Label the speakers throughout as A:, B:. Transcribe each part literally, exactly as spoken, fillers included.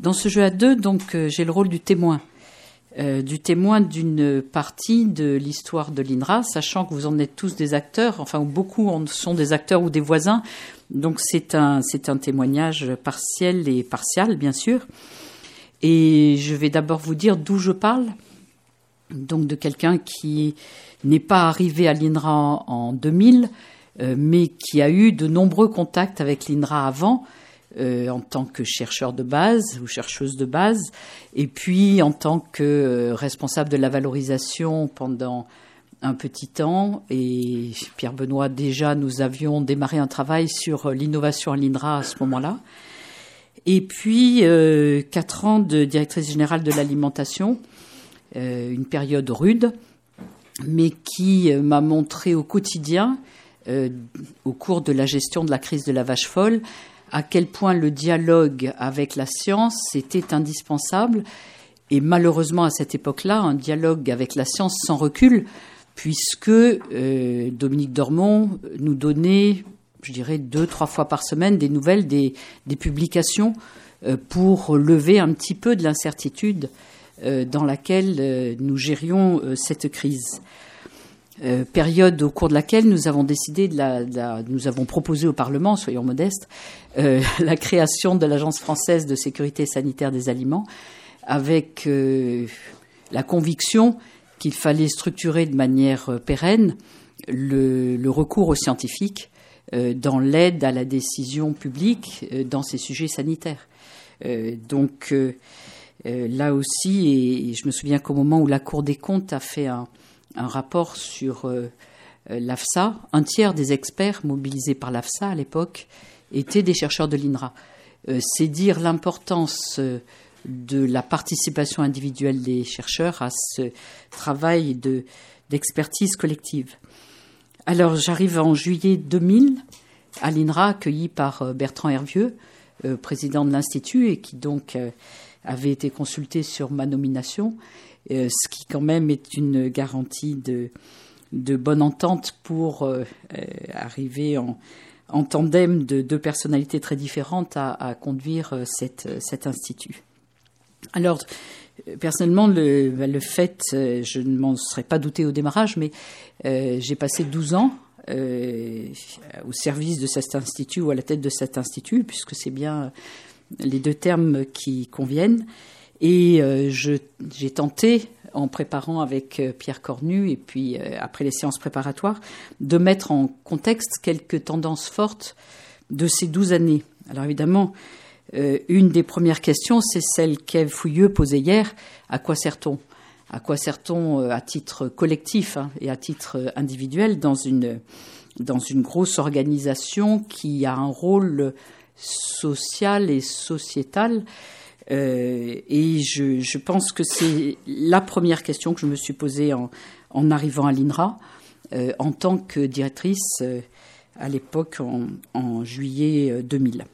A: Dans ce jeu à deux, donc, euh, j'ai le rôle du témoin. Euh, du témoin d'une partie de l'histoire de l'I N R A, sachant que vous en êtes tous des acteurs, enfin beaucoup en sont des acteurs ou des voisins, donc c'est un, c'est un témoignage partiel et partial, bien sûr. Et je vais d'abord vous dire d'où je parle, donc de quelqu'un qui n'est pas arrivé à l'I N R A en deux mille, euh, mais qui a eu de nombreux contacts avec l'I N R A avant, Euh, en tant que chercheur de base ou chercheuse de base, et puis en tant que euh, responsable de la valorisation pendant un petit temps. Et Pierre Benoît, déjà, nous avions démarré un travail sur l'innovation à l'I N R A à ce moment-là. Et puis, euh, quatre ans de directrice générale de l'alimentation, euh, une période rude, mais qui euh, m'a montré au quotidien, euh, au cours de la gestion de la crise de la vache folle, à quel point le dialogue avec la science était indispensable. Et malheureusement, à cette époque-là, un dialogue avec la science sans recul, puisque euh, Dominique Dormont nous donnait, je dirais, deux, trois fois par semaine des nouvelles, des, des publications euh, pour lever un petit peu de l'incertitude euh, dans laquelle euh, nous gérions euh, cette crise. Euh, période au cours de laquelle nous avons décidé, de la, de la, nous avons proposé au Parlement, soyons modestes, euh, la création de l'Agence française de sécurité sanitaire des aliments, avec euh, la conviction qu'il fallait structurer de manière euh, pérenne le, le recours aux scientifiques euh, dans l'aide à la décision publique euh, dans ces sujets sanitaires. Euh, donc euh, euh, là aussi, et, et je me souviens qu'au moment où la Cour des comptes a fait un un rapport sur euh, l'AFSA, un tiers des experts mobilisés par l'AFSA à l'époque étaient des chercheurs de l'I N R A. Euh, c'est dire l'importance euh, de la participation individuelle des chercheurs à ce travail de, d'expertise collective. Alors j'arrive en juillet deux mille à l'I N R A, accueilli par euh, Bertrand Hervieux, euh, président de l'Institut, et qui donc euh, avait été consulté sur ma nomination. Euh, ce qui quand même est une garantie de, de bonne entente pour euh, euh, arriver en, en tandem de deux personnalités très différentes à, à conduire euh, cette, cet institut. Alors, euh, personnellement, le, le fait, euh, je ne m'en serais pas douté au démarrage, mais euh, j'ai passé douze ans euh, au service de cet institut ou à la tête de cet institut, puisque c'est bien les deux termes qui conviennent. Et euh, je, j'ai tenté, en préparant avec euh, Pierre Cornu et puis euh, après les séances préparatoires, de mettre en contexte quelques tendances fortes de ces douze années. Alors évidemment, euh, une des premières questions, c'est celle qu'Ève Fouilleux posait hier. À quoi sert-on ? À quoi sert-on euh, à titre collectif hein, et à titre euh, individuel dans une, dans une grosse organisation qui a un rôle social et sociétal ? Euh, et je, je pense que c'est la première question que je me suis posée en, en arrivant à l'I N R A, euh, en tant que directrice euh, à l'époque en, en juillet deux mille.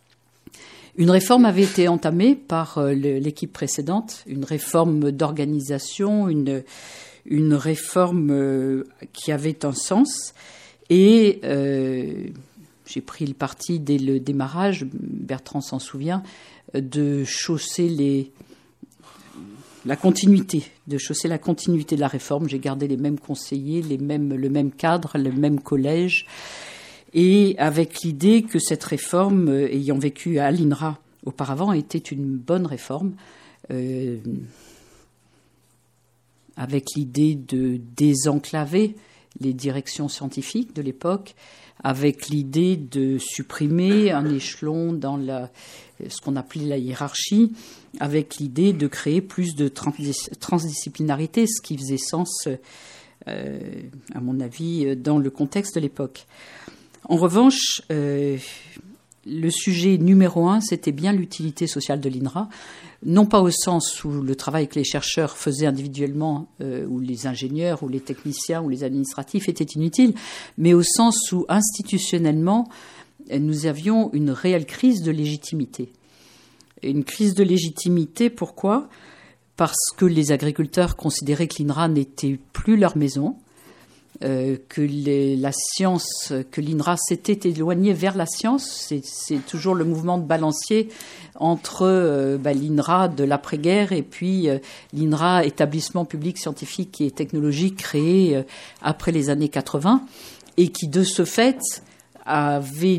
A: Une réforme avait été entamée par euh, l'équipe précédente, une réforme d'organisation, une, une réforme euh, qui avait un sens. Et euh, j'ai pris le parti dès le démarrage, Bertrand s'en souvient, de chausser les, la continuité, de chausser la continuité de la réforme. J'ai gardé les mêmes conseillers, les mêmes, le même cadre, le même collège, et avec l'idée que cette réforme, ayant vécu à l'I N R A auparavant, était une bonne réforme, euh, avec l'idée de désenclaver les directions scientifiques de l'époque, avec l'idée de supprimer un échelon dans la, ce qu'on appelait la hiérarchie, avec l'idée de créer plus de transdisciplinarité, ce qui faisait sens, euh, à mon avis, dans le contexte de l'époque. En revanche, euh, le sujet numéro un, c'était bien l'utilité sociale de l'I N R A, non pas au sens où le travail que les chercheurs faisaient individuellement, euh, ou les ingénieurs, ou les techniciens, ou les administratifs était inutile, mais au sens où institutionnellement, nous avions une réelle crise de légitimité. Une crise de légitimité, pourquoi ? Parce que les agriculteurs considéraient que l'I N R A n'était plus leur maison, euh, que les, la science, que l'INRA s'était éloignée vers la science. C'est, c'est toujours le mouvement de balancier entre euh, bah, l'INRA de l'après-guerre et puis euh, l'INRA, établissement public scientifique et technologique créé euh, après les années quatre-vingts, et qui de ce fait avait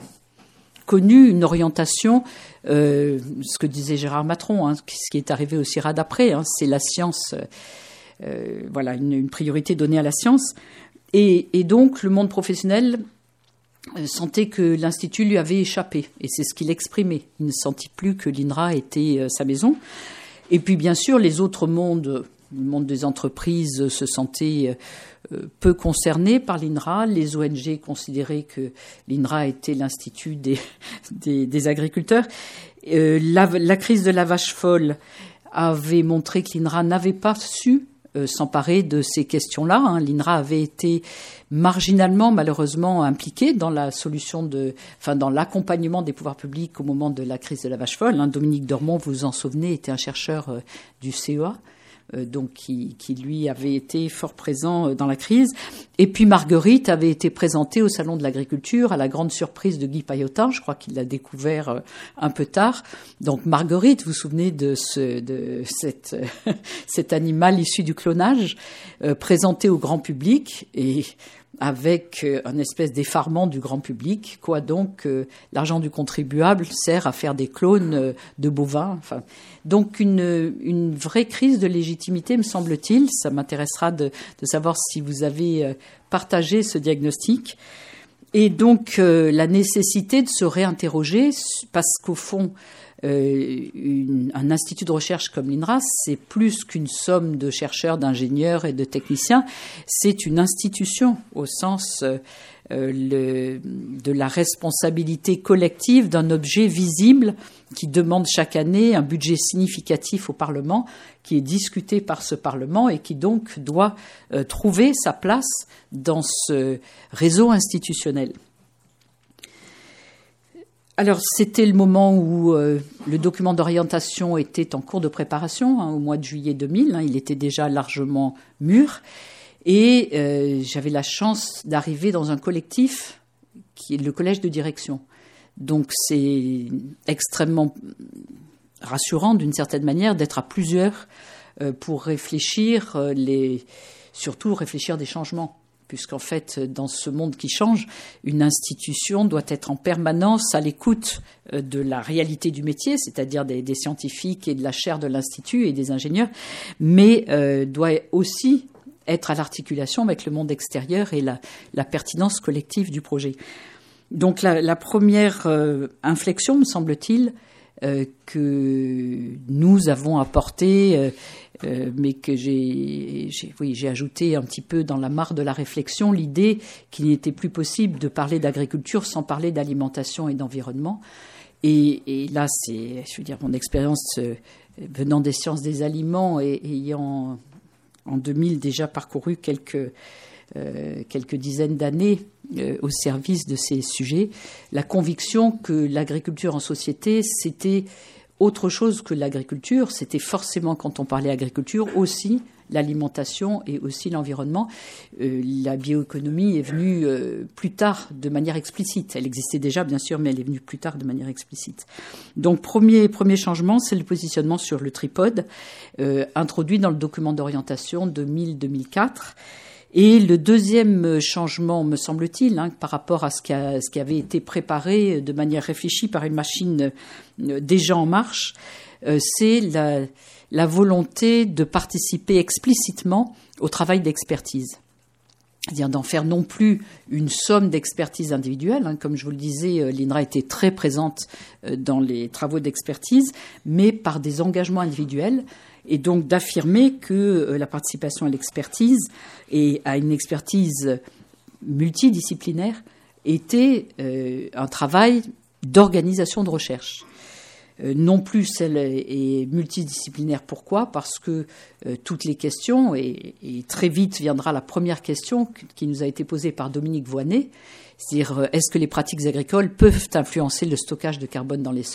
A: connu une orientation, euh, ce que disait Gérard Matron, hein, ce qui est arrivé au CIRAD après, hein, c'est la science, euh, voilà, une, une priorité donnée à la science. Et, et donc, le monde professionnel sentait que l'Institut lui avait échappé, et c'est ce qu'il exprimait. Il ne sentit plus que l'INRA était euh, sa maison. Et puis, bien sûr, les autres mondes, le monde des entreprises se sentait euh, peu concerné par l'INRA. Les O N G considéraient que l'INRA était l'Institut des, des, des agriculteurs. Euh, la, la crise de la vache folle avait montré que l'INRA n'avait pas su euh, s'emparer de ces questions-là. Hein. L'INRA avait été marginalement, malheureusement, impliquée dans la solution de, enfin, dans l'accompagnement des pouvoirs publics au moment de la crise de la vache folle. Hein. Dominique Dormont, vous vous en souvenez, était un chercheur euh, du C E A. Euh, donc qui, qui lui avait été fort présent dans la crise. Et puis Marguerite avait été présentée au Salon de l'Agriculture à la grande surprise de Guy Paillotin. Je crois qu'il l'a découvert euh, un peu tard. Donc Marguerite, vous vous souvenez de, ce, de cette, euh, cet animal issu du clonage, euh, présenté au grand public et avec un espèce d'effarement du grand public. Quoi donc, euh, l'argent du contribuable sert à faire des clones euh, de bovins. Enfin, donc une, une vraie crise de légitimité, me semble-t-il. Ça m'intéressera de, de savoir si vous avez euh, partagé ce diagnostic. Et donc euh, la nécessité de se réinterroger, parce qu'au fond, Euh, une, un institut de recherche comme l'INRA, c'est plus qu'une somme de chercheurs, d'ingénieurs et de techniciens, c'est une institution au sens euh, le, de la responsabilité collective d'un objet visible qui demande chaque année un budget significatif au Parlement, qui est discuté par ce Parlement et qui donc doit euh, trouver sa place dans ce réseau institutionnel. Alors, c'était le moment où euh, le document d'orientation était en cours de préparation, hein, au mois de juillet deux mille. Hein, il était déjà largement mûr. Et euh, j'avais la chance d'arriver dans un collectif qui est le collège de direction. Donc, c'est extrêmement rassurant, d'une certaine manière, d'être à plusieurs euh, pour réfléchir, euh, les... surtout réfléchir des changements. Puisqu'en fait, dans ce monde qui change, une institution doit être en permanence à l'écoute de la réalité du métier, c'est-à-dire des, des scientifiques et de la chaire de l'Institut et des ingénieurs, mais euh, doit aussi être à l'articulation avec le monde extérieur et la, la pertinence collective du projet. Donc la, la première euh, inflexion, me semble-t-il, euh, que nous avons apportée, euh, euh, mais que j'ai, j'ai, oui, j'ai ajouté un petit peu dans la mare de la réflexion l'idée qu'il n'était plus possible de parler d'agriculture sans parler d'alimentation et d'environnement. Et, et là, c'est, je veux dire, mon expérience euh, venant des sciences des aliments et ayant en deux mille déjà parcouru quelques Euh, quelques dizaines d'années euh, au service de ces sujets, la conviction que l'agriculture en société, c'était autre chose que l'agriculture, c'était forcément, quand on parlait agriculture, aussi l'alimentation et aussi l'environnement. Euh, la bioéconomie est venue euh, plus tard de manière explicite. Elle existait déjà, bien sûr, mais elle est venue plus tard de manière explicite. Donc, premier, premier changement, c'est le positionnement sur le tripode, euh, introduit dans le document d'orientation deux mille à deux mille quatre. Et le deuxième changement, me semble-t-il, hein, par rapport à ce qui, a, ce qui avait été préparé de manière réfléchie par une machine déjà en marche, euh, c'est la, la volonté de participer explicitement au travail d'expertise. C'est-à-dire d'en faire non plus une somme d'expertise individuelle. Hein, comme je vous le disais, l'INRA était très présente dans les travaux d'expertise, mais par des engagements individuels. Et donc d'affirmer que la participation à l'expertise et à une expertise multidisciplinaire était euh, un travail d'organisation de recherche. Euh, non plus elle est multidisciplinaire. Pourquoi ? Parce que euh, toutes les questions, et, et très vite viendra la première question qui nous a été posée par Dominique Voynet, c'est-à-dire est-ce que les pratiques agricoles peuvent influencer le stockage de carbone dans les sols ?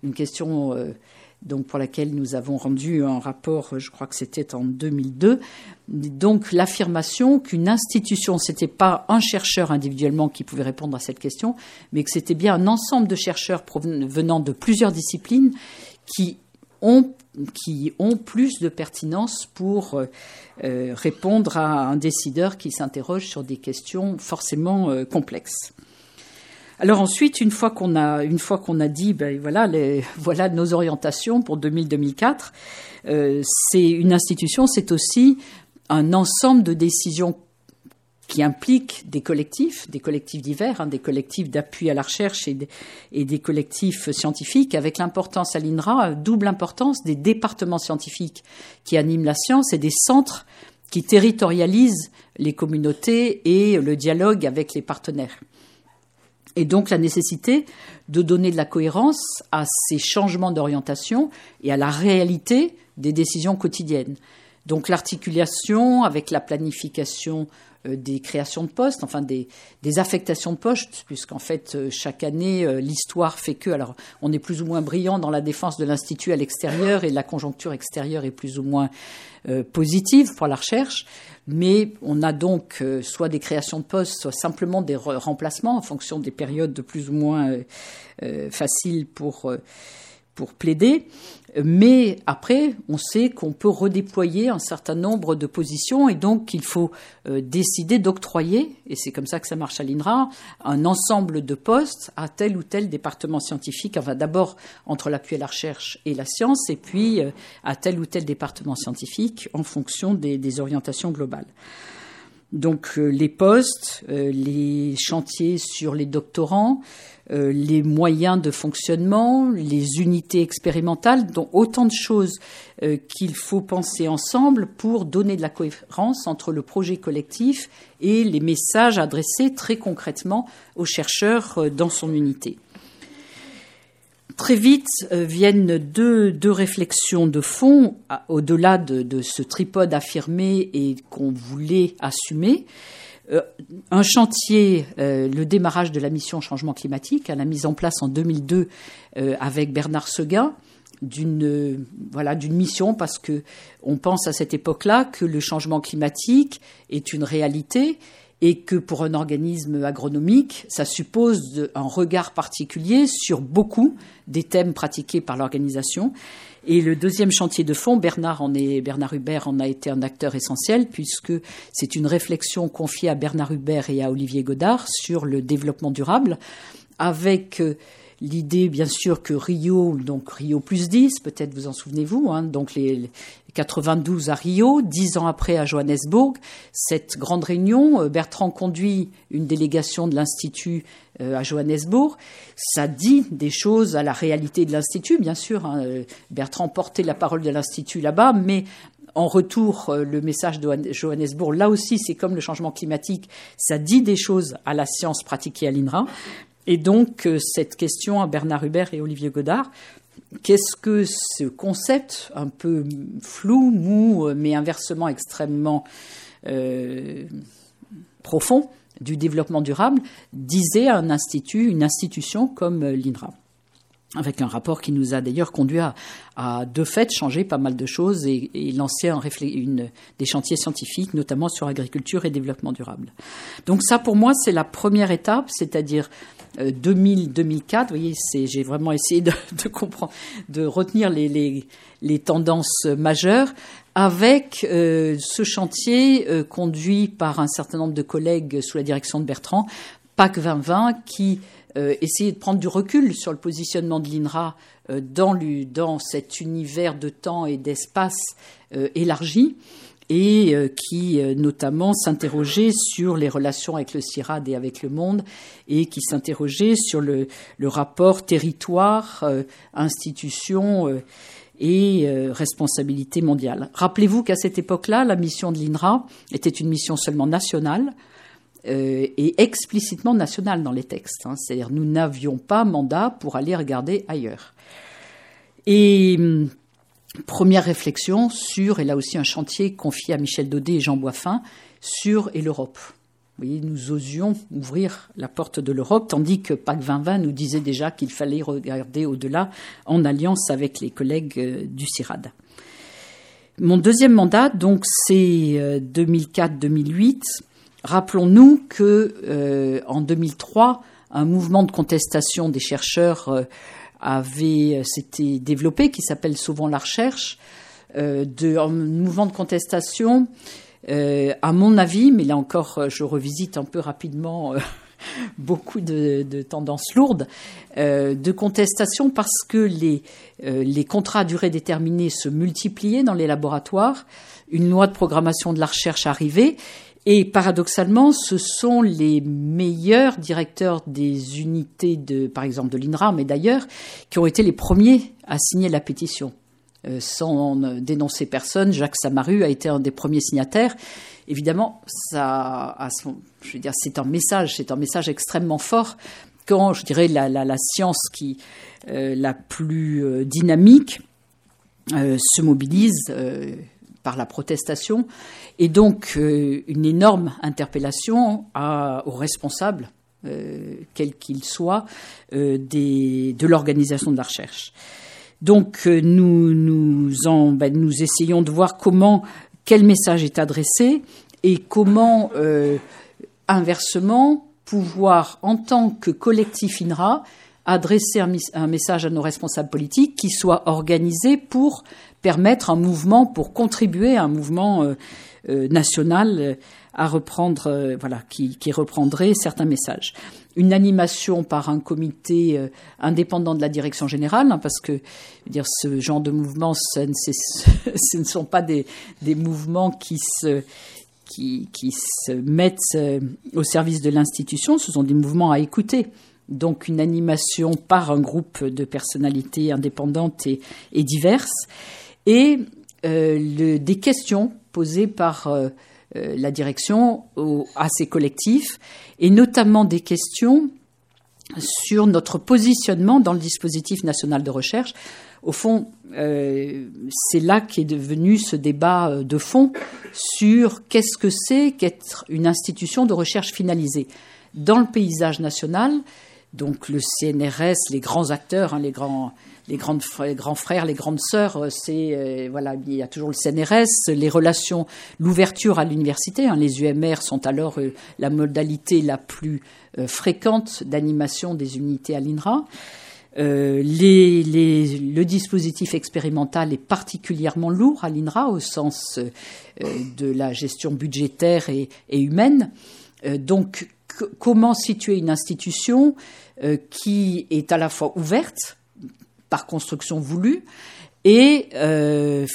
A: une question euh, donc pour laquelle nous avons rendu un rapport, je crois que c'était en deux mille deux. Donc l'affirmation qu'une institution, c'était pas un chercheur individuellement qui pouvait répondre à cette question, mais que c'était bien un ensemble de chercheurs venant de plusieurs disciplines qui ont qui ont plus de pertinence pour euh, répondre à un décideur qui s'interroge sur des questions forcément euh, complexes. Alors ensuite, une fois qu'on a, une fois qu'on a dit, ben voilà, les, voilà nos orientations pour deux mille à deux mille quatre, euh, c'est une institution, c'est aussi un ensemble de décisions qui impliquent des collectifs, des collectifs divers, hein, des collectifs d'appui à la recherche et des, et des collectifs scientifiques, avec l'importance à l'I N R A, double importance des départements scientifiques qui animent la science et des centres qui territorialisent les communautés et le dialogue avec les partenaires. Et donc la nécessité de donner de la cohérence à ces changements d'orientation et à la réalité des décisions quotidiennes. Donc l'articulation avec la planification euh, des créations de postes, enfin des, des affectations de postes, puisqu'en fait euh, chaque année euh, l'histoire fait que, alors on est plus ou moins brillant dans la défense de l'Institut à l'extérieur et la conjoncture extérieure est plus ou moins euh, positive pour la recherche, mais on a donc euh, soit des créations de postes, soit simplement des re- remplacements en fonction des périodes de plus ou moins euh, euh, faciles pour euh, pour plaider, mais après, on sait qu'on peut redéployer un certain nombre de positions et donc il faut euh, décider d'octroyer, et c'est comme ça que ça marche à l'I N R A, un ensemble de postes à tel ou tel département scientifique, enfin d'abord entre l'appui à la recherche et la science, et puis euh, à tel ou tel département scientifique en fonction des, des orientations globales. Donc euh, les postes, euh, les chantiers sur les doctorants, euh, les moyens de fonctionnement, les unités expérimentales, donc autant de choses euh, qu'il faut penser ensemble pour donner de la cohérence entre le projet collectif et les messages adressés très concrètement aux chercheurs euh, dans son unité. Très vite euh, viennent deux, deux réflexions de fond, à, au-delà de, de ce tripode affirmé et qu'on voulait assumer. Euh, un chantier, euh, le démarrage de la mission changement climatique, à la mise en place en deux mille deux euh, avec Bernard Seguin, d'une euh, voilà d'une mission, parce que on pense à cette époque-là que le changement climatique est une réalité. Et que pour un organisme agronomique, ça suppose un regard particulier sur beaucoup des thèmes pratiqués par l'organisation. Et le deuxième chantier de fond, Bernard, en est, Bernard Hubert en a été un acteur essentiel, puisque c'est une réflexion confiée à Bernard Hubert et à Olivier Godard sur le développement durable, avec l'idée, bien sûr, que Rio, donc Rio plus dix, peut-être vous en souvenez-vous, hein, donc les, les quatre-vingt-douze à Rio, dix ans après à Johannesburg, cette grande réunion, Bertrand conduit une délégation de l'Institut euh, à Johannesburg. Ça dit des choses à la réalité de l'Institut, bien sûr. Hein, Bertrand portait la parole de l'Institut là-bas, mais en retour, le message de Johannesburg, là aussi, c'est comme le changement climatique, ça dit des choses à la science pratiquée à l'I N R A. Et donc, cette question à Bernard Hubert et Olivier Godard, qu'est-ce que ce concept un peu flou, mou, mais inversement extrêmement euh, profond du développement durable disait à un institut, une institution comme l'I N R A? Avec un rapport qui nous a d'ailleurs conduit à, à de fait, changer pas mal de choses et, et lancer un réflé- une, des chantiers scientifiques, notamment sur agriculture et développement durable. Donc ça, pour moi, c'est la première étape, c'est-à-dire euh, deux mille à deux mille quatre. Vous voyez, c'est, j'ai vraiment essayé de, de comprendre, de retenir les, les, les tendances majeures avec euh, ce chantier euh, conduit par un certain nombre de collègues sous la direction de Bertrand, P A C vingt vingt, qui Euh, essayer de prendre du recul sur le positionnement de l'I N R A euh, dans, le, dans cet univers de temps et d'espace euh, élargi et euh, qui euh, notamment s'interrogeait sur les relations avec le CIRAD et avec le monde et qui s'interrogeait sur le, le rapport territoire, euh, institution euh, et euh, responsabilité mondiale. Rappelez-vous qu'à cette époque-là, la mission de l'I N R A était une mission seulement nationale, Euh, et explicitement national dans les textes. Hein. C'est-à-dire nous n'avions pas mandat pour aller regarder ailleurs. Et hum, première réflexion sur, et là aussi un chantier confié à Michel Daudet et Jean Boiffin, sur et l'Europe. Vous voyez, nous osions ouvrir la porte de l'Europe, tandis que Pâques vingt vingt nous disait déjà qu'il fallait regarder au-delà en alliance avec les collègues du CIRAD. Mon deuxième mandat, donc, c'est deux mille quatre deux mille huit. Rappelons-nous que euh, en deux mille trois, un mouvement de contestation des chercheurs euh, avait s'était développé, qui s'appelle Sauvons la recherche, euh, de, un mouvement de contestation. Euh, à mon avis, mais là encore, je revisite un peu rapidement euh, beaucoup de, de tendances lourdes, euh, de contestation parce que les, euh, les contrats à durée déterminée se multipliaient dans les laboratoires, une loi de programmation de la recherche arrivait, et paradoxalement, ce sont les meilleurs directeurs des unités, de, par exemple de l'INRA, mais d'ailleurs, qui ont été les premiers à signer la pétition. Euh, sans dénoncer personne, Jacques Samaru a été un des premiers signataires. Évidemment, ça, à son, je veux dire, c'est un message, c'est un message extrêmement fort quand, je dirais, la, la, la science qui euh, la plus euh, dynamique euh, se mobilise euh, par la protestation, et donc euh, une énorme interpellation à, aux responsables, euh, quels qu'ils soient, euh, des, de l'organisation de la recherche. Donc euh, nous nous, en, ben, nous essayons de voir comment, quel message est adressé et comment, euh, inversement, pouvoir, en tant que collectif INRA, adresser un, un message à nos responsables politiques qui soit organisé pour permettre un mouvement, pour contribuer à un mouvement euh, euh, national euh, à reprendre, euh, voilà, qui, qui reprendrait certains messages. Une animation par un comité euh, indépendant de la direction générale, hein, parce que, je veux dire, ce genre de mouvement, ce, ce ne sont pas des, des mouvements qui se, qui, qui se mettent euh, au service de l'institution, ce sont des mouvements à écouter. Donc une animation par un groupe de personnalités indépendantes et, et diverses, et euh, le, des questions posées par euh, la direction au, à ces collectifs, et notamment des questions sur notre positionnement dans le dispositif national de recherche. Au fond, euh, c'est là qu'est devenu ce débat de fond sur qu'est-ce que c'est qu'être une institution de recherche finalisée. Dans le paysage national, donc le C N R S, les grands acteurs, hein, les grands, les grandes, les grands frères, les grandes sœurs, c'est euh, voilà, il y a toujours le C N R S, les relations, l'ouverture à l'université. Hein, les U M R sont alors euh, la modalité la plus euh, fréquente d'animation des unités à l'INRA. Euh, les, les, le dispositif expérimental est particulièrement lourd à l'INRA au sens euh, de la gestion budgétaire et, et humaine. Euh, donc, c- comment situer une institution euh, qui est à la fois ouverte, par construction voulue, et euh,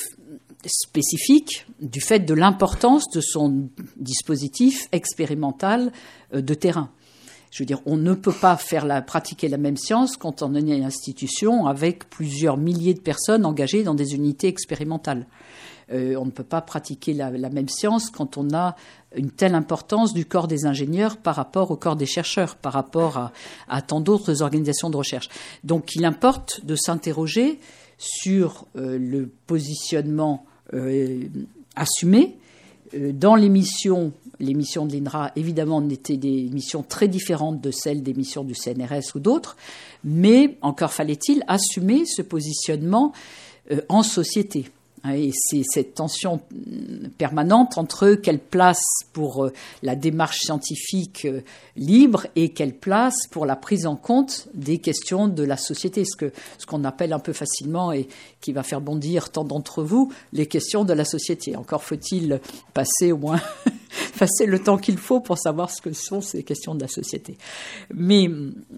A: spécifique du fait de l'importance de son dispositif expérimental euh, de terrain. Je veux dire, on ne peut pas faire la, pratiquer la même science quand on est une institution avec plusieurs milliers de personnes engagées dans des unités expérimentales. Euh, on ne peut pas pratiquer la, la même science quand on a une telle importance du corps des ingénieurs par rapport au corps des chercheurs, par rapport à, à tant d'autres organisations de recherche. Donc, il importe de s'interroger sur euh, le positionnement euh, assumé. Euh, dans les missions, les missions de l'INRA, évidemment, étaient des missions très différentes de celles des missions du C N R S ou d'autres, mais encore fallait-il assumer ce positionnement euh, en société. Et c'est cette tension permanente entre quelle place pour la démarche scientifique libre et quelle place pour la prise en compte des questions de la société, ce que ce qu'on appelle un peu facilement et qui va faire bondir tant d'entre vous, les questions de la société. Encore faut-il passer au moins passer le temps qu'il faut pour savoir ce que sont ces questions de la société. Mais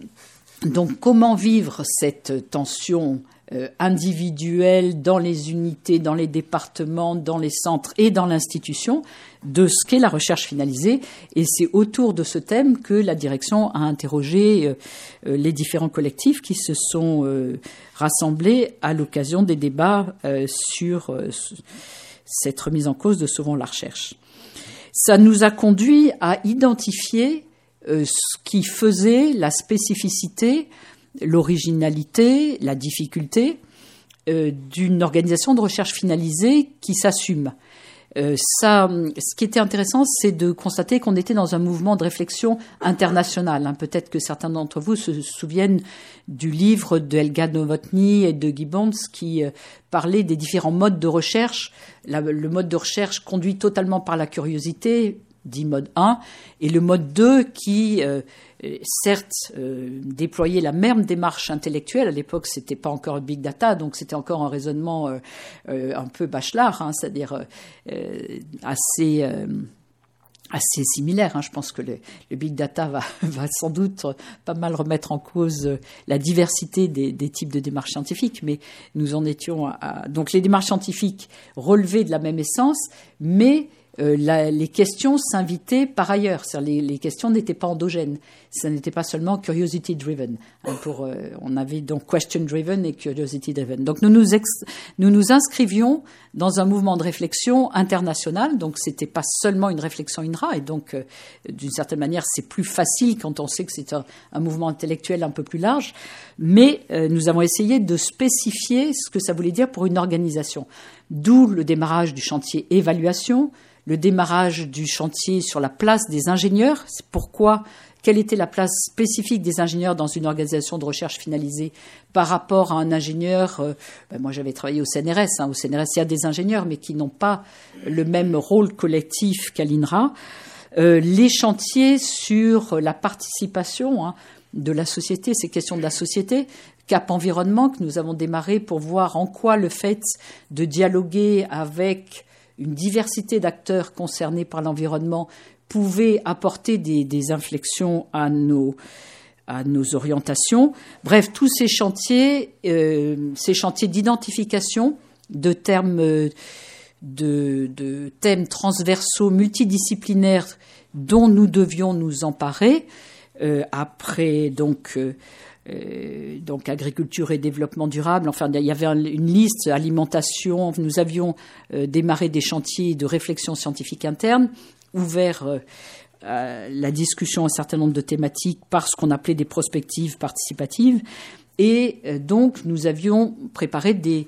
A: donc comment vivre cette tension Euh, individuelle dans les unités, dans les départements, dans les centres et dans l'institution de ce qu'est la recherche finalisée. Et c'est autour de ce thème que la direction a interrogé euh, les différents collectifs qui se sont euh, rassemblés à l'occasion des débats euh, sur euh, cette remise en cause de Sauvons la recherche. Ça nous a conduit à identifier euh, ce qui faisait la spécificité, l'originalité, la difficulté euh, d'une organisation de recherche finalisée qui s'assume. Euh, ça, ce qui était intéressant, c'est de constater qu'on était dans un mouvement de réflexion international. Hein. Peut-être que certains d'entre vous se souviennent du livre de Helga Novotny et de Gibbons qui euh, parlait des différents modes de recherche. La, le mode de recherche conduit totalement par la curiosité, dit mode un, et le mode deux qui, euh, certes, euh, déployait la même démarche intellectuelle. À l'époque, c'était pas encore le big data, donc c'était encore un raisonnement euh, euh, un peu bachelard, hein, c'est-à-dire euh, assez euh, assez similaire. Hein. Je pense que le, le big data va, va sans doute pas mal remettre en cause la diversité des, des types de démarches scientifiques, mais nous en étions à, à... Donc les démarches scientifiques relevaient de la même essence, mais Euh, la, les questions s'invitaient par ailleurs. C'est-à-dire les, les questions n'étaient pas endogènes. Ça n'était pas seulement curiosity driven. Hein, pour, euh, on avait donc question driven et curiosity driven. Donc nous nous, ex, nous nous inscrivions dans un mouvement de réflexion international. Donc c'était pas seulement une réflexion INRA. Et donc euh, d'une certaine manière c'est plus facile quand on sait que c'est un, un mouvement intellectuel un peu plus large. Mais euh, nous avons essayé de spécifier ce que ça voulait dire pour une organisation. D'où le démarrage du chantier évaluation, le démarrage du chantier sur la place des ingénieurs. C'est pourquoi, quelle était la place spécifique des ingénieurs dans une organisation de recherche finalisée par rapport à un ingénieur. Euh, ben moi, j'avais travaillé au C N R S. Hein, au C N R S, il y a des ingénieurs, mais qui n'ont pas le même rôle collectif qu'à l'INRA. Euh, les chantiers sur la participation hein, de la société, ces questions de la société. Cap Environnement, que nous avons démarré pour voir en quoi le fait de dialoguer avec une diversité d'acteurs concernés par l'environnement pouvait apporter des, des inflexions à nos, à nos orientations. Bref, tous ces chantiers, euh, ces chantiers d'identification de termes, de, de thèmes transversaux, multidisciplinaires dont nous devions nous emparer, euh, après donc... Euh, Euh, donc agriculture et développement durable. Enfin, il y avait un, une liste, alimentation. Nous avions euh, démarré des chantiers de réflexion scientifique interne, ouvert euh, à la discussion à un certain nombre de thématiques par ce qu'on appelait des prospectives participatives. Et euh, donc, nous avions préparé des,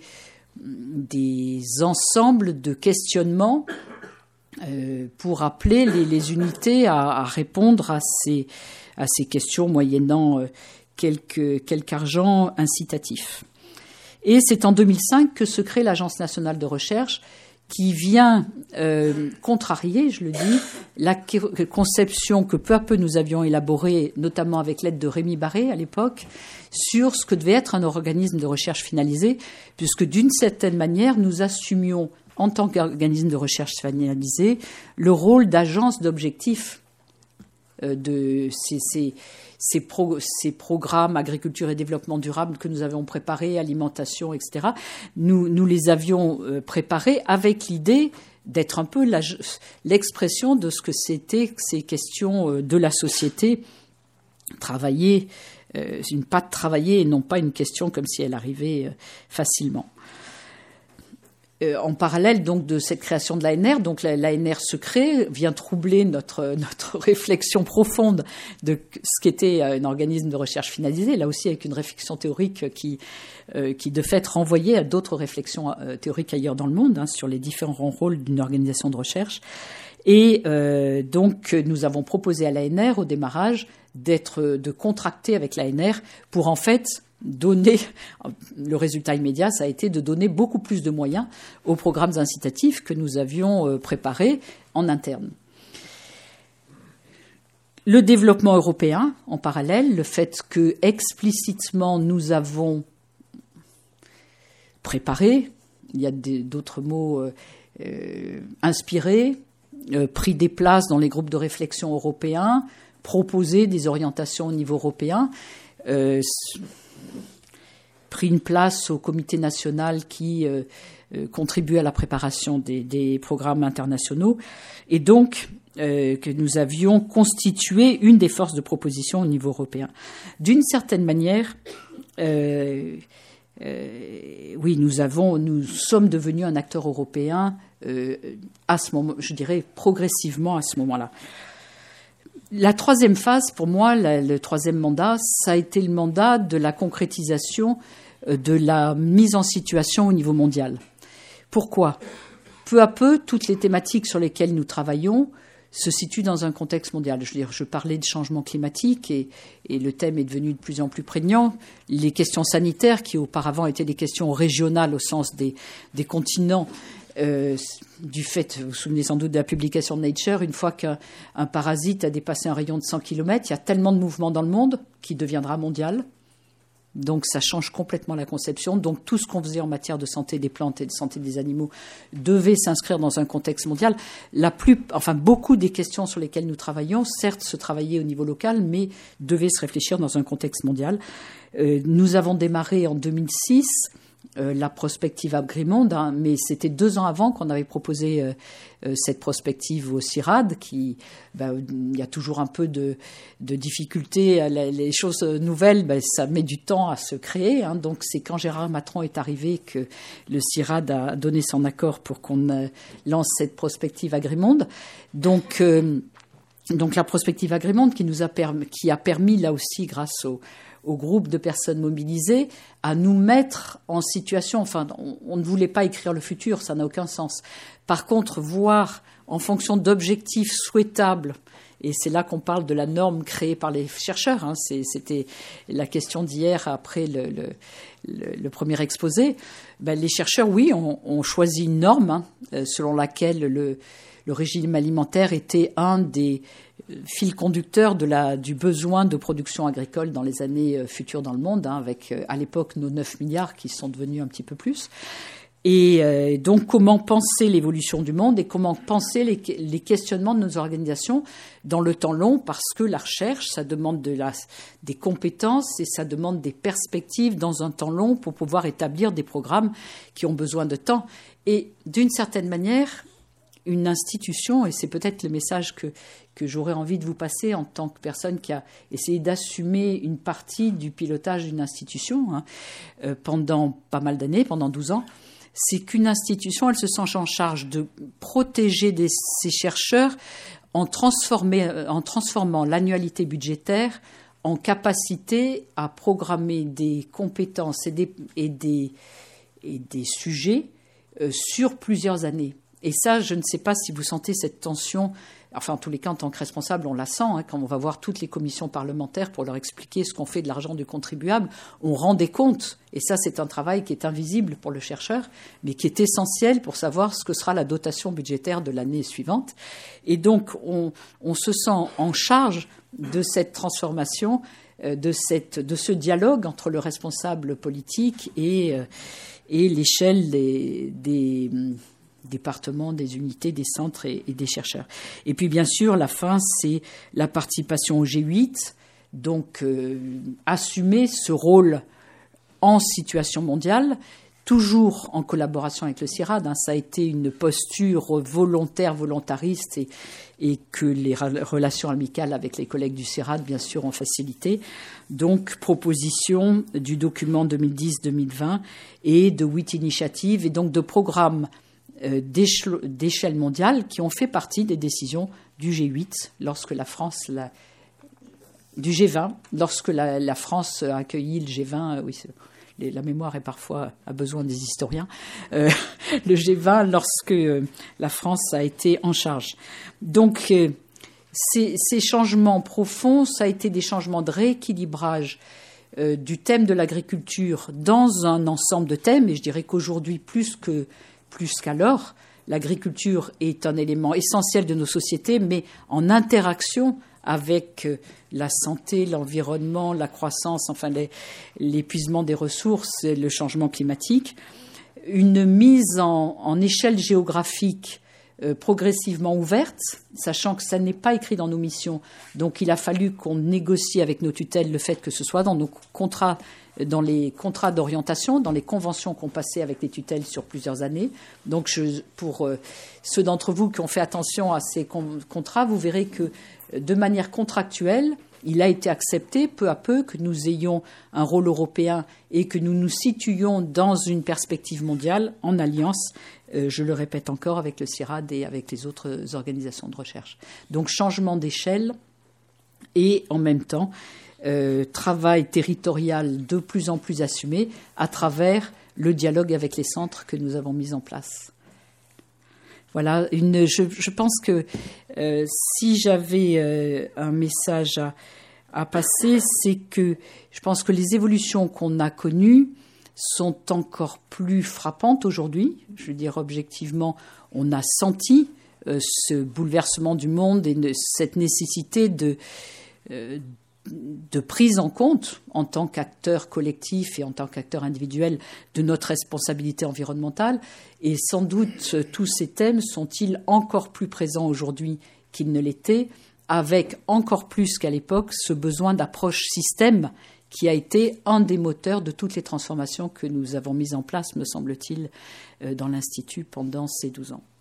A: des ensembles de questionnements euh, pour appeler les, les unités à, à répondre à ces, à ces questions moyennant euh, Quelques, quelque argent incitatif. Et c'est en deux mille cinq que se crée l'Agence nationale de recherche qui vient euh, contrarier, je le dis, la conception que peu à peu nous avions élaborée, notamment avec l'aide de Rémi Barré à l'époque, sur ce que devait être un organisme de recherche finalisé, puisque d'une certaine manière, nous assumions, en tant qu'organisme de recherche finalisé, le rôle d'agence d'objectifs euh, de ces... ces Ces, pro, ces programmes agriculture et développement durable que nous avions préparés, alimentation, et cetera, nous, nous les avions euh, préparés avec l'idée d'être un peu la, l'expression de ce que c'était ces questions euh, de la société, travailler, euh, une patte travaillée et non pas une question comme si elle arrivait euh, facilement. Euh, en parallèle donc de cette création de l'A N R, donc l'A N R se crée, vient troubler notre notre réflexion profonde de ce qu'était un organisme de recherche finalisé, là aussi avec une réflexion théorique qui euh, qui de fait renvoyait à d'autres réflexions euh, théoriques ailleurs dans le monde hein, sur les différents rôles d'une organisation de recherche. Et euh, donc nous avons proposé à l'A N R au démarrage d'être de contracter avec l'A N R pour en fait donner, le résultat immédiat, ça a été de donner beaucoup plus de moyens aux programmes incitatifs que nous avions préparés en interne. Le développement européen, en parallèle, le fait que explicitement nous avons préparé, il y a des, d'autres mots, euh, euh, inspiré, euh, pris des places dans les groupes de réflexion européens, proposé des orientations au niveau européen, euh, pris une place au comité national qui euh, euh, contribue à la préparation des, des programmes internationaux, et donc euh, que nous avions constitué une des forces de proposition au niveau européen. D'une certaine manière, euh, euh, oui, nous avons, nous sommes devenus un acteur européen euh, à ce moment, je dirais progressivement à ce moment-là. La troisième phase, pour moi, la, le troisième mandat, ça a été le mandat de la concrétisation de la mise en situation au niveau mondial. Pourquoi ? peu à peu, toutes les thématiques sur lesquelles nous travaillons se situent dans un contexte mondial. Je veux dire, je parlais de changement climatique et, et le thème est devenu de plus en plus prégnant. Les questions sanitaires, qui auparavant étaient des questions régionales au sens des, des continents, euh, du fait, vous vous souvenez sans doute de la publication de Nature, une fois qu'un un parasite a dépassé un rayon de cent kilomètres, il y a tellement de mouvements dans le monde qu'il deviendra mondial. Donc ça change complètement la conception. Donc tout ce qu'on faisait en matière de santé des plantes et de santé des animaux devait s'inscrire dans un contexte mondial. La plus, enfin beaucoup des questions sur lesquelles nous travaillons, certes se travaillaient au niveau local, mais devaient se réfléchir dans un contexte mondial. Euh, nous avons démarré en deux mille six euh, la prospective Agrimonde, hein, mais c'était deux ans avant qu'on avait proposé euh, euh, cette prospective au CIRAD, qui, ben, il y a toujours un peu de, de difficulté. Les choses nouvelles, ben, ça met du temps à se créer. Hein, donc c'est quand Gérard Matron est arrivé que le CIRAD a donné son accord pour qu'on euh, lance cette prospective Agrimonde. Donc, euh, donc la prospective Agrimonde qui nous a permis, qui a permis là aussi grâce au au groupe de personnes mobilisées, à nous mettre en situation, enfin, on, on ne voulait pas écrire le futur, ça n'a aucun sens. Par contre, voir en fonction d'objectifs souhaitables, et c'est là qu'on parle de la norme créée par les chercheurs, hein, c'est, c'était la question d'hier après le, le, le, le premier exposé, ben, les chercheurs, oui, ont, ont choisi une norme hein, selon laquelle le, le régime alimentaire était un des fil conducteur de la, du besoin de production agricole dans les années futures dans le monde, hein, avec à l'époque nos neuf milliards qui sont devenus un petit peu plus. Et euh, donc comment penser l'évolution du monde et comment penser les, les questionnements de nos organisations dans le temps long, parce que la recherche, ça demande de la, des compétences et ça demande des perspectives dans un temps long pour pouvoir établir des programmes qui ont besoin de temps. Et d'une certaine manière, une institution, et c'est peut-être le message que, que j'aurais envie de vous passer en tant que personne qui a essayé d'assumer une partie du pilotage d'une institution hein, euh, pendant pas mal d'années, pendant douze ans, c'est qu'une institution, elle se sent en charge de protéger des, ses chercheurs en, transformer, en transformant l'annualité budgétaire en capacité à programmer des compétences et des, et des, et des sujets euh, sur plusieurs années. Et ça, je ne sais pas si vous sentez cette tension, enfin en tous les cas en tant que responsable, on la sent, hein, quand on va voir toutes les commissions parlementaires pour leur expliquer ce qu'on fait de l'argent du contribuable, on rend des comptes. Et ça, c'est un travail qui est invisible pour le chercheur, mais qui est essentiel pour savoir ce que sera la dotation budgétaire de l'année suivante. Et donc, on, on se sent en charge de cette transformation, de, cette, de ce dialogue entre le responsable politique et, et l'échelle des... des départements, des unités, des centres et, et des chercheurs. Et puis, bien sûr, la fin, c'est la participation au G huit, donc euh, assumer ce rôle en situation mondiale, toujours en collaboration avec le CIRAD. Hein, ça a été une posture volontaire, volontariste, et, et que les relations amicales avec les collègues du CIRAD, bien sûr, ont facilité. Donc, proposition du document deux mille dix deux mille vingt et de huit initiatives, et donc de programmes d'échelle mondiale qui ont fait partie des décisions du G huit lorsque la France, la, du G vingt, lorsque la, la France a accueilli le G vingt, oui, les, la mémoire est parfois a besoin des historiens, euh, le G vingt lorsque euh, la France a été en charge. Donc euh, ces, ces changements profonds, ça a été des changements de rééquilibrage euh, du thème de l'agriculture dans un ensemble de thèmes, et je dirais qu'aujourd'hui plus que Plus qu'alors, l'agriculture est un élément essentiel de nos sociétés, mais en interaction avec la santé, l'environnement, la croissance, enfin les, l'épuisement des ressources, le changement climatique. Une mise en, en échelle géographique euh, progressivement ouverte, sachant que ça n'est pas écrit dans nos missions. Donc il a fallu qu'on négocie avec nos tutelles le fait que ce soit dans nos contrats, dans les contrats d'orientation, dans les conventions qu'on passait avec les tutelles sur plusieurs années. Donc, je, pour euh, ceux d'entre vous qui ont fait attention à ces con- contrats, vous verrez que de manière contractuelle, il a été accepté peu à peu que nous ayons un rôle européen et que nous nous situions dans une perspective mondiale en alliance, euh, je le répète encore, avec le CIRAD et avec les autres organisations de recherche. Donc, changement d'échelle et en même temps, Euh, travail territorial de plus en plus assumé à travers le dialogue avec les centres que nous avons mis en place. Voilà, une, je, je pense que euh, si j'avais euh, un message à, à passer, c'est que je pense que les évolutions qu'on a connues sont encore plus frappantes aujourd'hui. Je veux dire, objectivement, on a senti euh, ce bouleversement du monde et ne, cette nécessité de, euh, de prise en compte en tant qu'acteur collectif et en tant qu'acteur individuel de notre responsabilité environnementale. Et sans doute, tous ces thèmes sont-ils encore plus présents aujourd'hui qu'ils ne l'étaient, avec encore plus qu'à l'époque ce besoin d'approche système qui a été un des moteurs de toutes les transformations que nous avons mises en place, me semble-t-il, dans l'Institut pendant ces douze ans.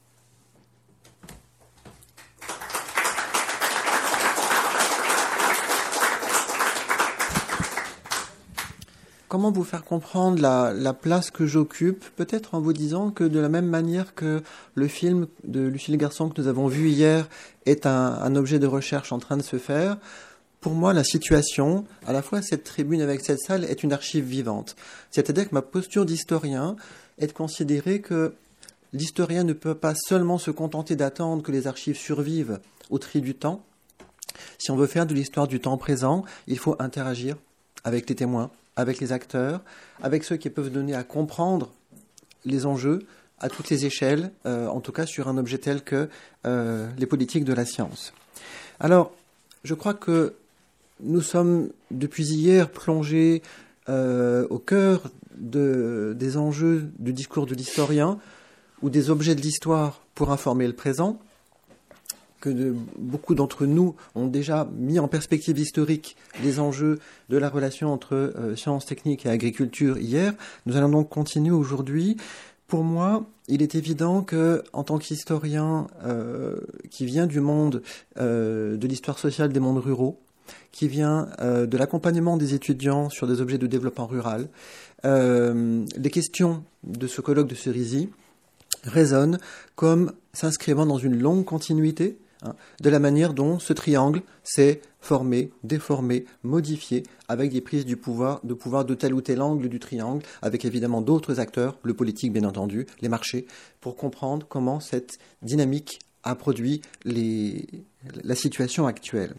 B: Comment vous faire comprendre la, la place que j'occupe, peut-être en vous disant que de la même manière que le film de Lucille Garçon que nous avons vu hier est un, un objet de recherche en train de se faire, pour moi la situation, à la fois cette tribune avec cette salle, est une archive vivante. C'est-à-dire que ma posture d'historien est de considérer que l'historien ne peut pas seulement se contenter d'attendre que les archives survivent au tri du temps. Si on veut faire de l'histoire du temps présent, il faut interagir avec les témoins, avec les acteurs, avec ceux qui peuvent donner à comprendre les enjeux à toutes les échelles, euh, en tout cas sur un objet tel que euh, les politiques de la science. Alors, je crois que nous sommes depuis hier plongés euh, au cœur de, des enjeux du discours de l'historien ou des objets de l'histoire pour informer le présent, que de, beaucoup d'entre nous ont déjà mis en perspective historique les enjeux de la relation entre euh, sciences techniques et agriculture hier. Nous allons donc continuer aujourd'hui. Pour moi, il est évident que, en tant qu'historien euh, qui vient du monde euh, de l'histoire sociale des mondes ruraux, qui vient euh, de l'accompagnement des étudiants sur des objets de développement rural, euh, les questions de ce colloque de Cerisy résonnent comme s'inscrivant dans une longue continuité de la manière dont ce triangle s'est formé, déformé, modifié avec des prises du pouvoir, de pouvoir de tel ou tel angle du triangle, avec évidemment d'autres acteurs, le politique bien entendu, les marchés, pour comprendre comment cette dynamique a produit les, la situation actuelle.